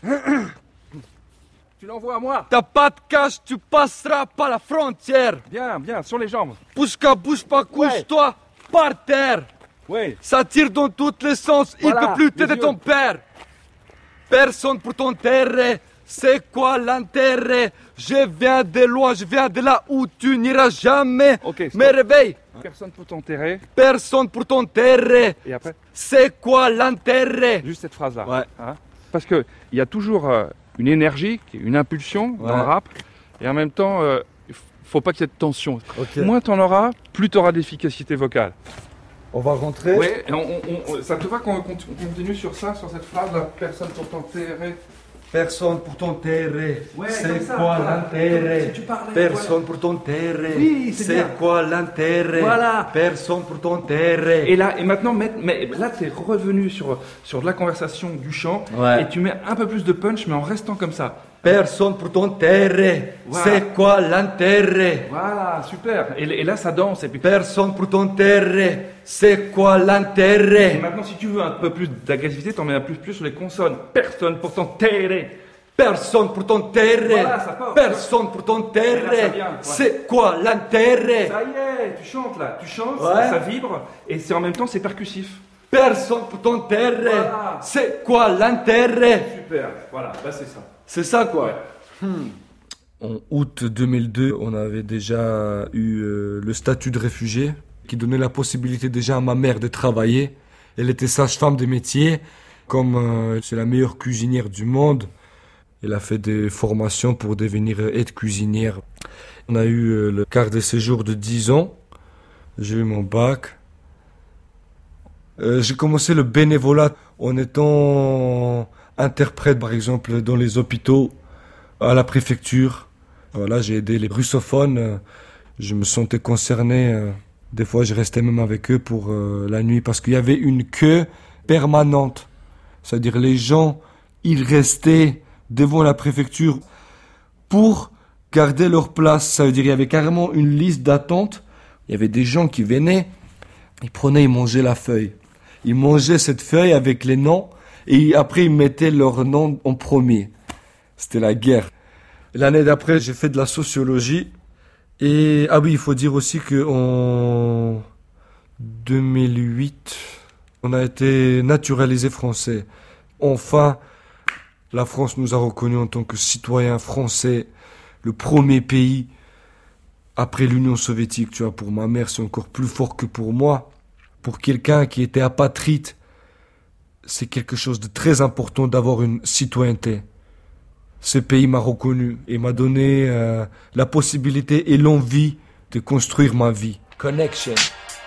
J: Tu l'envoies à moi.
B: T'as pas de cash, tu passeras pas la frontière.
J: Bien, bien, sur les jambes.
B: Pousse-toi, bouge pas, couche-toi, ouais. Par terre.
J: Oui.
B: Ça tire dans tous les sens, voilà. Il peut plus t'aider ton père. Personne pour t'enterrer. C'est quoi l'intérêt? Je viens de loin, je viens de là où tu n'iras jamais.
J: Okay,
B: mais réveille.
J: Personne pour t'enterrer.
B: Personne pour t'enterrer.
J: Et après?
B: C'est quoi l'intérêt?
J: Juste cette phrase-là.
B: Ouais.
J: Hein? Parce que il y a toujours euh, une énergie, une impulsion ouais. dans le rap, et en même temps, il euh, faut pas qu'il y ait de tension.
B: Okay.
J: Moins t'en auras, plus t'auras d'efficacité vocale.
B: On va rentrer.
J: Oui, on, on, on, ça te va qu'on continue sur ça, sur cette phrase-là? Personne pour t'enterrer.
B: Personne pour t'enterrer.
J: Ouais,
B: c'est
J: ça,
B: quoi
J: voilà.
B: l'intérêt?
J: Si parlais,
B: Personne
J: voilà.
B: pour t'enterrer.
J: Oui, c'est,
B: c'est quoi l'intérêt?
J: Voilà.
B: Personne pour t'enterrer.
J: Et là, et maintenant, mais, mais, là, t'es revenu sur, sur de la conversation du chant.
B: Ouais.
J: Et tu mets un peu plus de punch, mais en restant comme ça.
B: Personne pour t'enterrer. Voilà. C'est quoi l'intérêt?
J: Voilà, super. Et, et là, ça danse. Et puis...
B: Personne pour t'enterrer. C'est quoi l'intérêt?
J: Et maintenant, si tu veux un peu plus d'agressivité, t'en mets un plus plus sur les consonnes. Personne pour t'enterrer.
B: Personne pour t'enterrer.
J: Voilà, ça part.
B: Personne pour t'enterrer. C'est quoi l'intérêt?
J: Ça y est, tu chantes là. Tu chantes,
B: ouais.
J: ça, ça vibre. Et c'est en même temps, c'est percussif.
B: Personne pour t'enterrer. Voilà. C'est quoi l'intérêt?
J: Super. Voilà, bah c'est ça.
B: C'est ça quoi.
J: Ouais.
B: Hmm. En août deux mille deux, on avait déjà eu euh, le statut de réfugié qui donnait la possibilité déjà à ma mère de travailler. Elle était sage-femme de métier Comme euh, c'est la meilleure cuisinière du monde, elle a fait des formations pour devenir aide-cuisinière. On a eu euh, le quart de séjour de dix ans. J'ai eu mon bac. Euh, j'ai commencé le bénévolat en étant interprète, par exemple, dans les hôpitaux, à la préfecture. Voilà, j'ai aidé les russophones. Je me sentais concerné. Des fois, je restais même avec eux pour euh, la nuit parce qu'il y avait une queue permanente. C'est-à-dire les gens, ils restaient devant la préfecture pour garder leur place. Ça veut dire qu'il y avait carrément une liste d'attente. Il y avait des gens qui venaient, ils prenaient, ils mangeaient la feuille. Ils mangeaient cette feuille avec les noms et après ils mettaient leur nom en premier. C'était la guerre. L'année d'après, j'ai fait de la sociologie. Et ah oui, il faut dire aussi qu'en deux mille huit, on a été naturalisé français. Enfin, la France nous a reconnus en tant que citoyens français, le premier pays après l'Union soviétique. Tu vois, pour ma mère, c'est encore plus fort que pour moi. Pour quelqu'un qui était apatride, c'est quelque chose de très important d'avoir une citoyenneté. Ce pays m'a reconnu et m'a donné euh, la possibilité et l'envie de construire ma vie. Connection.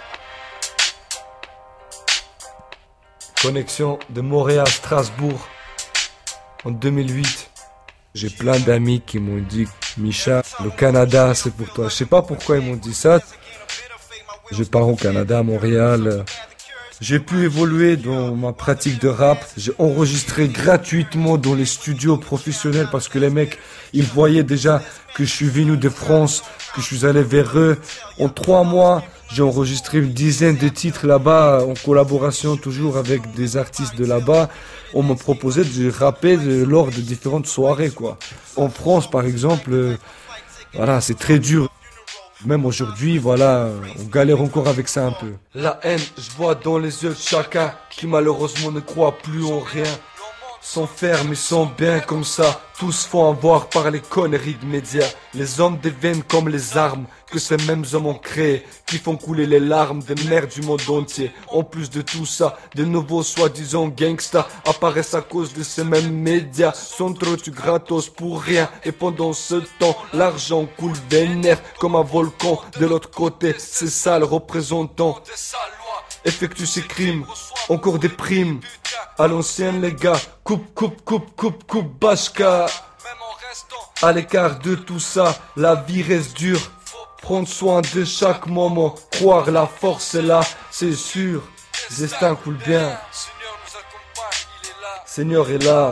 B: Connexion de Montréal à Strasbourg en deux mille huit. J'ai plein d'amis qui m'ont dit « Misha, le Canada, c'est pour toi ». Je sais pas pourquoi ils m'ont dit ça. Je pars au Canada, à Montréal. J'ai pu évoluer dans ma pratique de rap. J'ai enregistré gratuitement dans les studios professionnels parce que les mecs, ils voyaient déjà que je suis venu de France, que je suis allé vers eux. En trois mois, j'ai enregistré une dizaine de titres là-bas, en collaboration toujours avec des artistes de là-bas. On me proposait de rapper de, lors de différentes soirées, quoi. En France, par exemple, euh, voilà, c'est très dur. Même aujourd'hui, voilà, on galère encore avec ça un peu. La haine, je vois dans les yeux de chacun qui malheureusement ne croit plus en rien. Sans faire mais sans bien comme ça, tous font avoir par les conneries de médias. Les hommes deviennent comme les armes que ces mêmes hommes ont créées, qui font couler les larmes des mères du monde entier. En plus de tout ça, de nouveaux soi-disant gangsters apparaissent à cause de ces mêmes médias. Sont trop du gratos pour rien, et pendant ce temps, l'argent coule vénère comme un volcan. De l'autre côté, c'est ça le représentant effectue ses crimes, encore des primes. À l'ancienne les gars, coupe, coupe, coupe, coupe, coupe, bashka. À l'écart de tout ça, la vie reste dure. Prendre soin de chaque moment, croire la force est là, c'est sûr. Destin coule bien. Seigneur est là.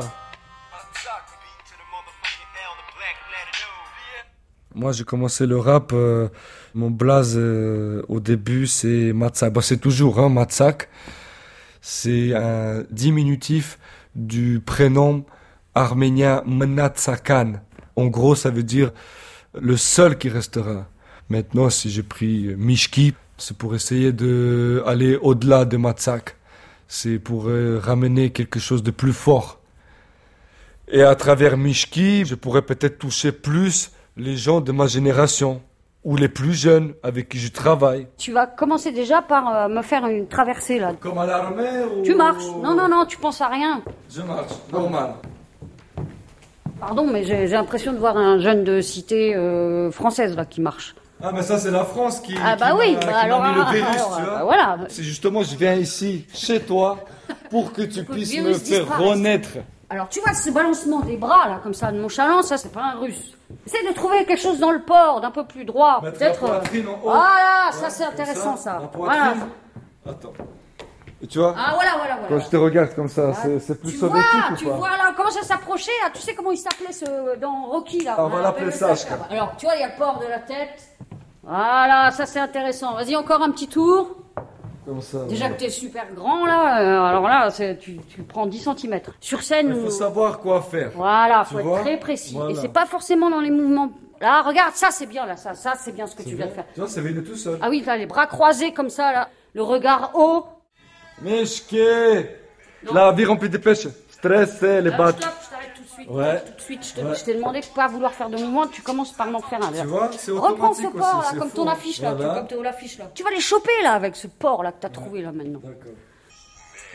B: Moi j'ai commencé le rap, euh, mon blaze euh, au début c'est Matsak. Bah, c'est toujours hein, Matsak. C'est un diminutif du prénom arménien Mnatsakan. En gros ça veut dire le seul qui restera. Maintenant si j'ai pris Mishki, c'est pour essayer d'aller au-delà de Matsak. C'est pour euh, ramener quelque chose de plus fort. Et à travers Mishki, je pourrais peut-être toucher plus les gens de ma génération, ou les plus jeunes avec qui je travaille.
F: Tu vas commencer déjà par euh, me faire une traversée là.
B: Comme à l'armée ou...
F: Tu marches. Non, non, non, tu penses à rien.
B: Je marche, normal.
F: Pardon, mais j'ai, j'ai l'impression de voir un jeune de cité euh, française là qui marche.
B: Ah, mais ça c'est la France qui,
F: ah, bah
B: qui
F: oui,
B: m'a,
F: bah
B: qui
F: alors,
B: m'a mis
F: alors,
B: le virus,
F: alors,
B: tu vois.
F: bah voilà.
B: C'est justement, je viens ici, chez toi, pour que tu puisses me faire
F: disparaisse.
B: renaître.
F: Alors tu vois ce balancement des bras là, comme ça, de nonchalant, ça c'est pas un russe. Essaye de trouver quelque chose dans le port, d'un peu plus droit.
B: Mettre
F: Peut-être.
B: la poitrine en haut.
F: Voilà,
B: Ouais,
F: ça c'est intéressant ça.
B: ça. La
F: Voilà.
B: poitrine. Attends. Et tu vois,
F: Ah voilà, voilà, voilà.
B: quand je te regarde comme ça,
F: Ah,
B: c'est, c'est plus
F: tu
B: soviétique
F: vois,
B: ou
F: tu
B: pas?
F: vois là, on commence à s'approcher là. Tu sais comment il s'appelait ce dans Rocky là.
B: Ah, on va
F: Hein,
B: l'appeler
F: le
B: Sachka.
F: Sachka. Alors tu vois, il y a le port de la tête. Voilà, ça c'est intéressant. Vas-y encore un petit tour.
B: Comme ça.
F: Déjà
B: ouais.
F: que t'es super grand là, euh, alors là c'est, tu, tu prends dix centimètres. Sur scène.
B: Il faut
F: ou-
B: savoir quoi faire.
F: Voilà,
B: Tu
F: faut être
B: vois
F: très précis.
B: Voilà.
F: Et c'est pas forcément dans les mouvements. Là, regarde, ça c'est bien là, ça, ça c'est bien ce que
B: C'est
F: tu viens
B: bien.
F: de faire.
B: Tu vois, c'est venu tout seul.
F: Ah oui, là, les bras croisés comme ça là, le regard haut.
B: Mishki, la vie remplie de pêche, stressé, les
F: Là,
B: battes.
F: stop, je t'arrête tout de suite.
B: Ouais.
F: Tout de suite, je, te-
B: Ouais.
F: je t'ai demandé de pas vouloir faire de mouvement, tu commences par m'en faire un.
B: Tu vois, c'est
F: Reprends ce
B: automatique
F: porc
B: aussi,
F: là,
B: c'est
F: comme
B: fou.
F: ton affiche là,
B: Voilà.
F: tu, comme ton affiche là. Tu vas les choper là avec ce porc là que t'as trouvé là maintenant.
B: D'accord.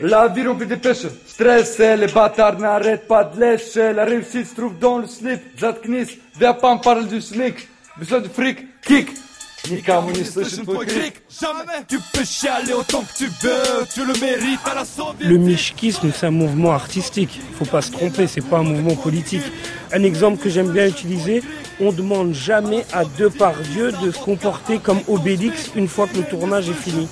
D: La vie remplie de péché, stressé, les bâtards n'arrêtent pas de lécher. La réussite se trouve dans le slip. Zatknis, viens pas me parler du smic. Besoin de fric, kick. Никому не слышит твой крик. Jamais tu peux chialer autant que tu veux. Tu le mérites à la soviétique.
K: Le michkisme, c'est un mouvement artistique. Faut pas se tromper, c'est pas un mouvement politique. Un exemple que j'aime bien utiliser, on demande jamais à Depardieu de se comporter comme Obélix une fois que le tournage est fini.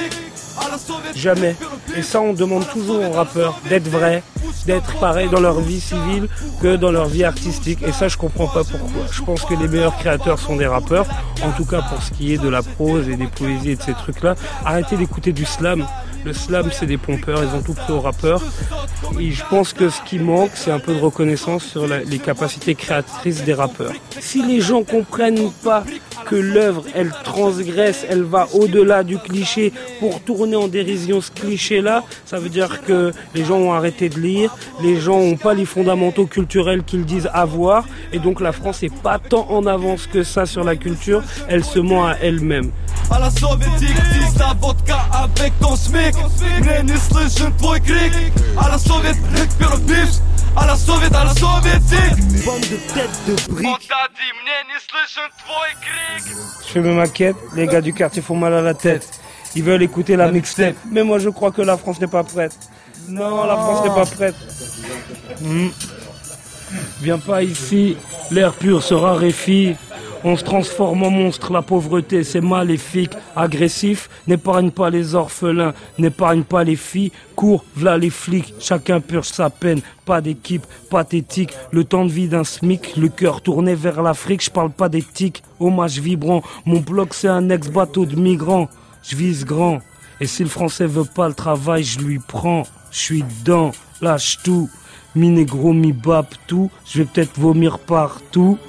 K: Jamais. Et ça, on demande toujours aux rappeurs d'être vrais, d'être pareil dans leur vie civile que dans leur vie artistique. Et ça, je comprends pas pourquoi. Je pense que les meilleurs créateurs sont des rappeurs. En tout cas, pour ce qui est de la prose et des poésies et de ces trucs-là. Arrêtez d'écouter du slam. Le slam, c'est des pompeurs. Ils ont tout pris aux rappeurs. Et je pense que ce qui manque, c'est un peu de reconnaissance sur la, les capacités créatrices des rappeurs. Si les gens comprennent pas que l'œuvre, elle transgresse, elle va au-delà du cliché pour tourner en dérision ce cliché-là, ça veut dire que les gens ont arrêté de lire, les gens n'ont pas les fondamentaux culturels qu'ils disent avoir, et donc la France n'est pas tant en avance que ça sur la culture, elle se ment à elle-même.
H: À la soviétique, dis la vodka avec ton smic. Мне не слышен твой крик. À la soviétique, pire le bips. À la soviétique, à la soviétique.
K: Bande de têtes de briques.
H: On t'a dit, мне не слышен твой крик.
K: Je fais mes maquettes, les gars du quartier font mal à la tête. Ils veulent écouter la mixtape. Mais moi je crois que la France n'est pas prête. Non, la France n'est pas prête. Mmh. Viens pas ici, l'air pur se raréfie. On se transforme en monstre, la pauvreté c'est maléfique, agressif, n'épargne pas les orphelins, n'épargne pas les filles, cours, v'là les flics, chacun purge sa peine, pas d'équipe, pathétique, le temps de vie d'un smic, le cœur tourné vers l'Afrique, je parle pas d'éthique, hommage vibrant, mon bloc c'est un ex-bateau de migrants, je vise grand, et si le français veut pas le travail, je lui prends, je suis dedans, lâche tout, mi négro, mi bap tout, je vais peut-être vomir partout.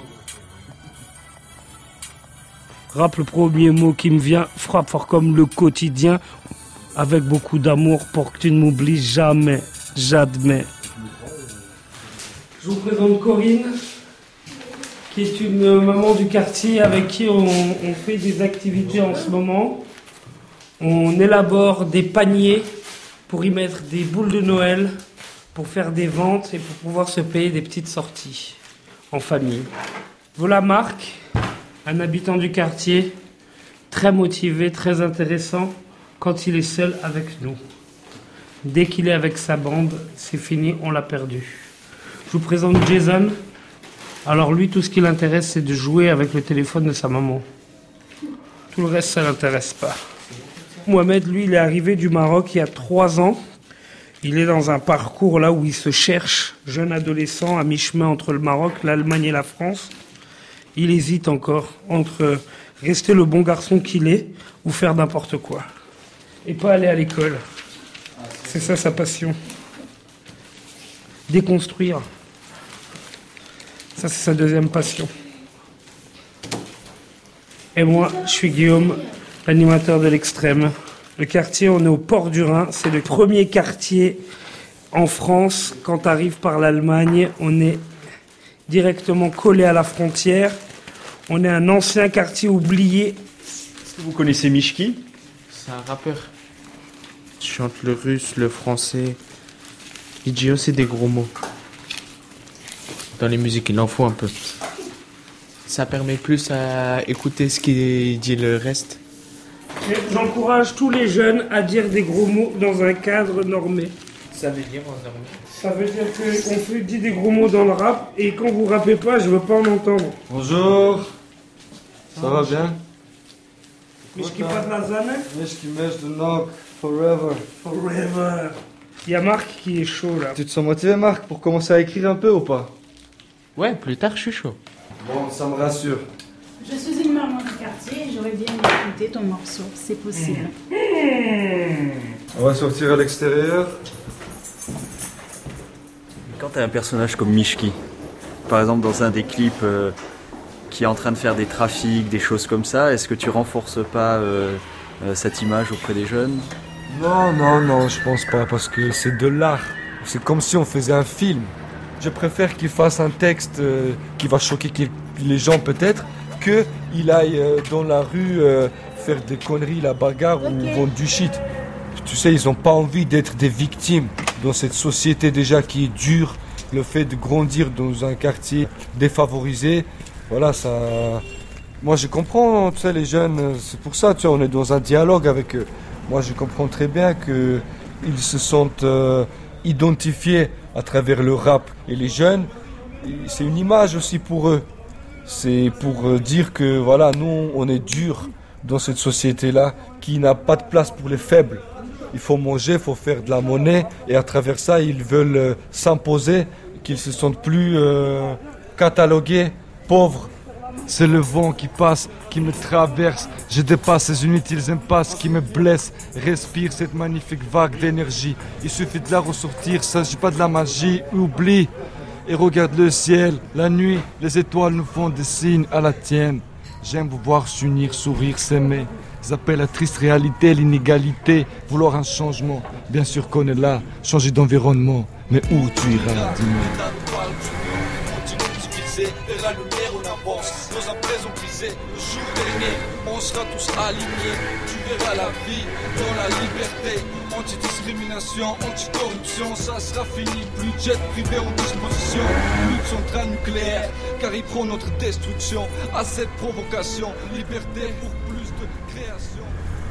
K: Rap, le premier mot qui me vient, frappe fort comme le quotidien, avec beaucoup d'amour pour que tu ne m'oublies jamais, j'admets. Je vous présente Corinne, qui est une maman du quartier avec qui on, on fait des activités en ce moment. On élabore des paniers pour y mettre des boules de Noël, pour faire des ventes et pour pouvoir se payer des petites sorties en famille. Voilà Marc. Un habitant du quartier, très motivé, très intéressant, quand il est seul avec nous. Dès qu'il est avec sa bande, c'est fini, on l'a perdu. Je vous présente Jason. Alors lui, tout ce qui l'intéresse, c'est de jouer avec le téléphone de sa maman. Tout le reste, ça ne l'intéresse pas. Mohamed, lui, il est arrivé du Maroc il y a trois ans. Il est dans un parcours là où il se cherche, jeune adolescent, à mi-chemin entre le Maroc, l'Allemagne et la France. Il hésite encore entre rester le bon garçon qu'il est ou faire n'importe quoi. Et pas aller à l'école. C'est ça sa passion. Déconstruire. Ça, c'est sa deuxième passion. Et moi, je suis Guillaume, l'animateur de l'Extrême. Le quartier, on est au Port du Rhin. C'est le premier quartier en France. Quand tu arrives par l'Allemagne, on est directement collé à la frontière. On est un ancien quartier oublié.
L: Est-ce que vous connaissez Mishki?
M: C'est un rappeur. Il chante le russe, le français. Il dit aussi des gros mots. Dans les musiques, il en faut un peu. Ça permet plus à écouter ce qu'il dit le reste.
K: J'encourage tous les jeunes à dire des gros mots dans un cadre normé.
M: Ça veut dire en normé?
K: Ça veut dire qu'on fait dit des gros mots dans le rap et quand vous rappez pas, je veux pas en entendre.
B: Bonjour. Ça va bien?
K: Mishki pas de la zane?
B: Mishki mèche de knock forever.
K: Forever. Il y a Marc qui est chaud là.
B: Tu te sens motivé, Marc, pour commencer à écrire un peu ou pas?
M: Ouais, plus tard je suis chaud.
B: Bon, ça me rassure.
N: Je suis une maman du quartier et j'aurais bien écouté ton morceau, c'est possible.
B: Mmh. On va sortir à l'extérieur.
O: Quand tu as un personnage comme Mishki, par exemple dans un des clips euh, qui est en train de faire des trafics, des choses comme ça, est-ce que tu renforces pas euh, euh, cette image auprès des jeunes?
B: Non, non, non, je pense pas, parce que c'est de l'art. C'est comme si on faisait un film. Je préfère qu'il fasse un texte euh, qui va choquer les gens peut-être, qu'il aille euh, dans la rue euh, faire des conneries, la bagarre okay. ou vendre du shit. Tu sais, ils n'ont pas envie d'être des victimes dans cette société déjà qui est dure. Le fait de grandir dans un quartier défavorisé, voilà, ça... Moi, je comprends, tu sais, les jeunes, c'est pour ça, tu vois, on est dans un dialogue avec eux. Moi, je comprends très bien qu'ils se sentent euh, identifiés à travers le rap. Et les jeunes, c'est une image aussi pour eux. C'est pour dire que, voilà, nous, on est durs dans cette société-là, qui n'a pas de place pour les faibles. Il faut manger, il faut faire de la monnaie, et à travers ça, ils veulent euh, s'imposer, qu'ils se sentent plus euh, catalogués, pauvres.
D: C'est le vent qui passe, qui me traverse. Je dépasse ces inutiles impasses qui me blessent. Respire cette magnifique vague d'énergie. Il suffit de la ressortir, s'agit pas de la magie. Oublie et regarde le ciel. La nuit, les étoiles nous font des signes à la tienne. J'aime vous voir s'unir, sourire, s'aimer. J'appelle la triste réalité, l'inégalité. Vouloir un changement, bien sûr qu'on est là. Changer d'environnement, mais où tu iras, dis-moi.
H: Vers la lumière on avance, nos empreintes ont brisé. Le jour dernier, on sera tous alignés. Tu verras la vie dans la liberté. Anti-discrimination, anti-corruption, ça sera fini. Plus de jets privés en disposition, plus de centrales nucléaires, car ils prônent notre destruction. À cette provocation, liberté pour plus de création.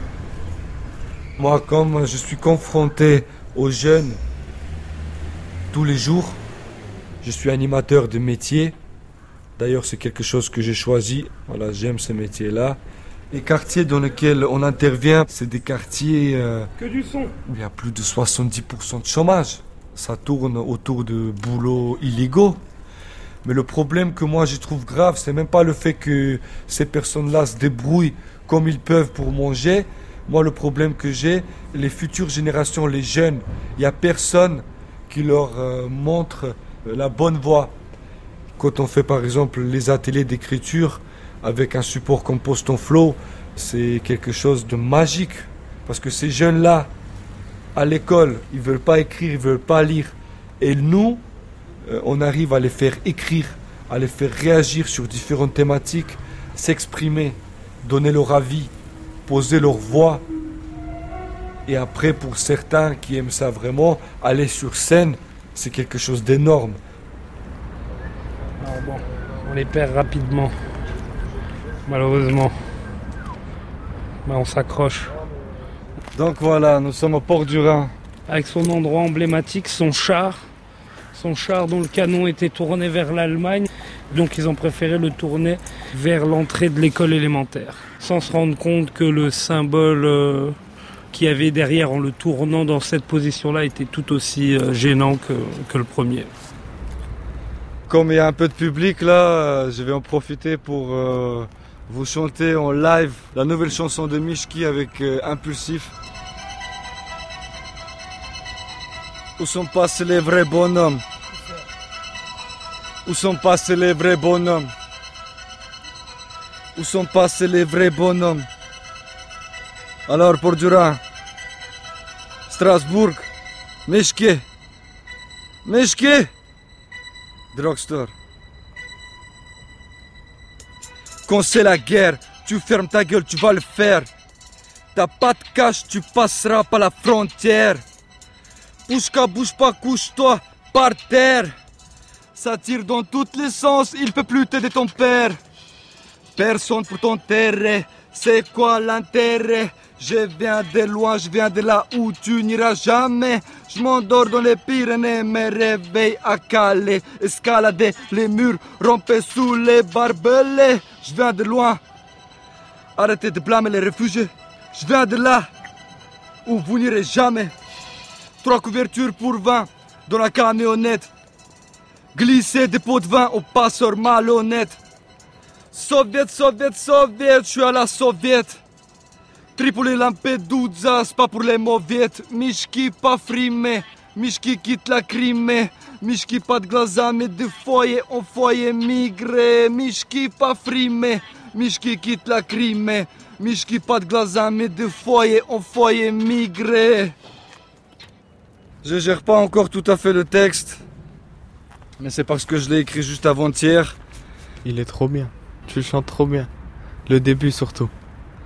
B: Moi, comme je suis confronté aux jeunes tous les jours, je suis animateur de métier. D'ailleurs, c'est quelque chose que j'ai choisi. Voilà, j'aime ce métier-là. Les quartiers dans lesquels on intervient, c'est des quartiers euh,
K: que du son.
B: Où il y a plus de soixante-dix pour cent de chômage. Ça tourne autour de boulots illégaux. Mais le problème que moi je trouve grave, c'est même pas le fait que ces personnes-là se débrouillent comme ils peuvent pour manger. Moi, le problème que j'ai, les futures générations, les jeunes, il n'y a personne qui leur euh, montre la bonne voie. Quand on fait par exemple les ateliers d'écriture avec un support comme Post ton Flow, c'est quelque chose de magique. Parce que ces jeunes-là, à l'école, ils ne veulent pas écrire, ils ne veulent pas lire. Et nous, euh, on arrive à les faire écrire, à les faire réagir sur différentes thématiques, s'exprimer, donner leur avis, poser leur voix. Et après, pour certains qui aiment ça vraiment, aller sur scène, c'est quelque chose d'énorme.
K: Alors bon, on les perd rapidement, malheureusement. Mais on s'accroche.
B: Donc voilà, nous sommes au port du Rhin.
K: Avec son endroit emblématique, son char. Son char dont le canon était tourné vers l'Allemagne. Donc ils ont préféré le tourner vers l'entrée de l'école élémentaire. Sans se rendre compte que le symbole euh, qu'il y avait derrière en le tournant dans cette position-là était tout aussi euh, gênant que, que le premier.
B: Comme il y a un peu de public là, je vais en profiter pour euh, vous chanter en live la nouvelle chanson de Mishki avec euh, Impulsif. Où sont passés les vrais bonhommes? Où sont passés les vrais bonhommes? Où sont passés les vrais bonhommes? Alors pour Durin, Strasbourg, Mishki, Mishki, Drugstore. Quand c'est la guerre, tu fermes ta gueule, tu vas le faire. T'as pas de cash, tu passeras par la frontière. Pousse-ka, bouge pas, couche-toi par terre. Ça tire dans tous les sens, il peut plus t'aider ton père. Personne pour t'enterrer, c'est quoi l'intérêt? Je viens de loin, je viens de là où tu n'iras jamais. Je m'endors dans les Pyrénées, me réveille à Calais. Escalader les murs, romper sous les barbelés. Je viens de loin, arrêtez de blâmer les réfugiés. Je viens de là où vous n'irez jamais. Trois couvertures pour vingt dans la camionnette. Glisser des pots de vin aux passeurs malhonnêtes. Soviet, Soviet, Soviet, je suis à la Soviet. Tripoli, Lampedusa, c'est pas pour les mauviettes. Mishki pas frimé, Mishki quitte la Crimée. Mishki pas de glaza, mais de foyer en foyer migré. Mishki pas frimé, Mishki quitte la Crimée. Mishki pas de glaza, mais de foyer en foyer migré. Je gère pas encore tout à fait le texte, mais c'est parce que je l'ai écrit juste avant-hier.
M: Il est trop bien, tu chantes trop bien. Le début surtout.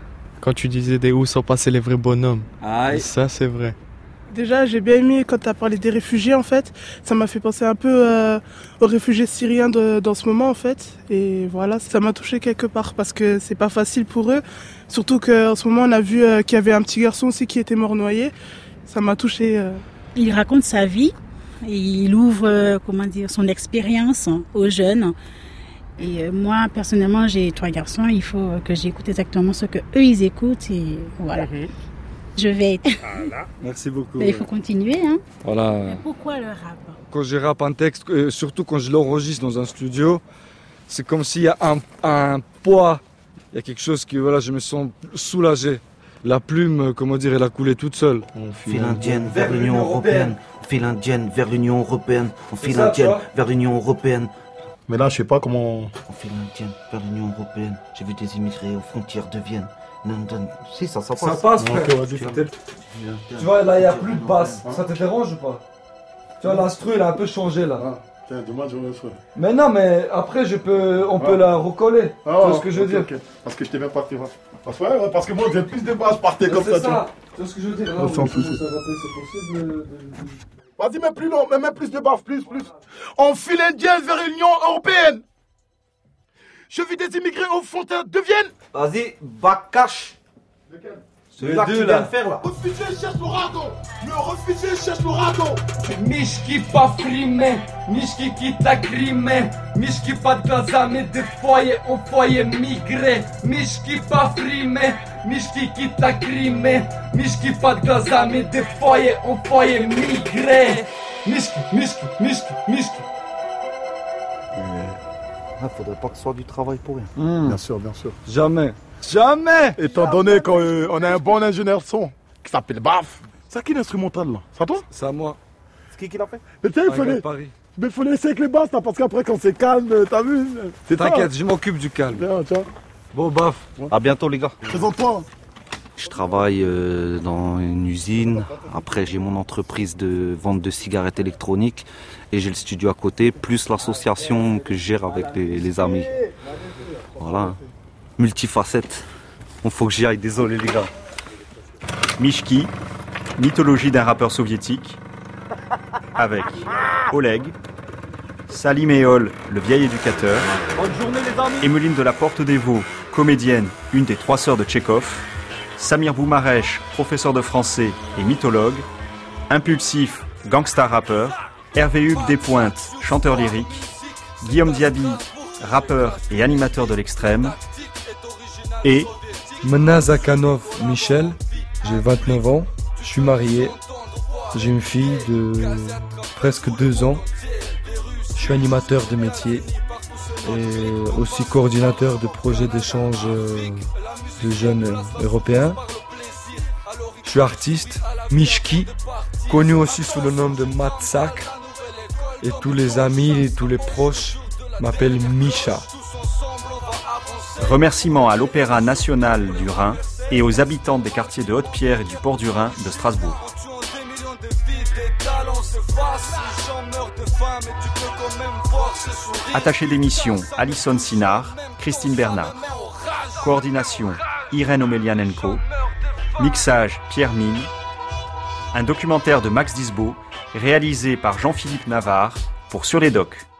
M: Quand tu disais des où sont passés les vrais bonhommes.
O: Aïe.
M: Ça, c'est vrai.
P: Déjà, j'ai bien aimé quand tu as parlé des réfugiés, en fait. Ça m'a fait penser un peu euh, aux réfugiés syriens de, dans ce moment, en fait. Et voilà, ça m'a touché quelque part parce que c'est pas facile pour eux. Surtout qu'en ce moment, on a vu euh, qu'il y avait un petit garçon aussi qui était mort noyé. Ça m'a touché. Euh...
N: Il raconte sa vie. Et il ouvre, euh, comment dire, son expérience aux jeunes. Et euh, moi, personnellement, j'ai trois garçons. Il faut que j'écoute exactement ce que eux ils écoutent. Et voilà. Mm-hmm. Je vais.
B: Voilà. Merci beaucoup.
N: Mais il faut continuer, hein.
B: Voilà.
N: Mais pourquoi le rap?
B: Quand je rappe un texte, euh, surtout quand je l'enregistre dans un studio, c'est comme s'il y a un, un poids, il y a quelque chose qui, voilà, je me sens soulagé. La plume, comment dire, elle a coulé toute seule.
Q: On file indienne vers l'Union européenne. On file indienne vers l'Union européenne. On file indienne vers l'Union européenne.
I: Mais là, je sais pas comment.
Q: On file indienne vers l'Union européenne. J'ai vu des immigrés aux frontières de Vienne. Non, non, si, ça, ça passe.
B: Ça passe, frère. Okay, vas-y, tu vois, là, il n'y a plus de basse. Ça te dérange ou pas? Tu vois, l'instru, elle a un peu changé, là.
I: Ah, tiens, dommage, j'aurais fait.
B: Mais non, mais après, je peux, on ah. peut la recoller. Ah, tu vois ce que je veux okay, dire okay.
I: Parce que je t'ai même pas fait. Parce, ouais, parce que moi, j'ai plus de basse partait comme ça.
B: C'est ça. Tu vois ce que je veux dire? Là,
I: on
B: c'est possible de...
I: Vas-y, mets plus long, mets plus de basse, plus, plus. On file indienne vers l'Union européenne. Je vis des immigrés aux frontières de Vienne.
Q: Vas-y, bac cash. Celui-là que tu viens de faire là.
I: Le réfugié cherche le radeau. Le réfugié cherche le radeau.
D: Mishki pas frimé, Mishki qui t'a grimé, Mishki pas de Gaza mais des foyers au foyer migré. Mishki pas frimé, Mishki qui t'a grimé, Mishki pas de Gaza mais des foyers au foyer migré. Mishki, Mishki, Mishki, Mishki.
Q: Il faudrait pas que ce soit du travail pour rien.
I: Mmh. Bien sûr, bien sûr.
B: Jamais. Jamais.
I: Étant donné qu'on euh, a un bon ingénieur son qui s'appelle Baf. C'est qui l'instrumental là? C'est à toi?
B: C'est à moi.
Q: C'est qui qui l'a fait?
I: Mais tiens, il fallait, mais faut laisser avec les basses là, parce qu'après quand c'est calme, t'as vu?
B: T'inquiète, je m'occupe du calme.
I: Tiens, tiens.
B: Bon, Baf.
Q: Ouais. À bientôt les gars.
I: Présente-toi.
Q: Je travaille euh, dans une usine. Après, j'ai mon entreprise de vente de cigarettes électroniques et j'ai le studio à côté, plus l'association que je gère avec les, les amis. Voilà. Multifacette. Il faut que j'y aille, désolé les gars.
O: Mishki, mythologie d'un rappeur soviétique, avec Oleg, Salim Ehol, le vieil éducateur,
Q: bonne journée les amis.
O: Emeline de la Porte des Vaux, comédienne, une des trois sœurs de Tchekhov, Samir Boumaresh, professeur de français et mythologue, Impulsif, gangsta rappeur, Hervé Hugues Despointes, chanteur lyrique, Guillaume Diaby, rappeur et animateur de l'extrême, et
B: Mnazakhanov Michel, j'ai vingt-neuf ans, je suis marié, j'ai une fille de presque deux ans, je suis animateur de métier et aussi coordinateur de projets d'échange de jeunes européens. Je suis artiste, Mishki, connu aussi sous le nom de Matsak, et tous les amis et tous les proches m'appellent Misha.
O: Remerciements à l'Opéra National du Rhin et aux habitants des quartiers de Haute-Pierre et du Port du Rhin de Strasbourg. Attaché d'émission, Alison Sinard, Christine Bernard. Coordination, Irène Omelianenko. Mixage, Pierre Mine. Un documentaire de Max Disbo, réalisé par Jean-Philippe Navarre pour Sur les Docs.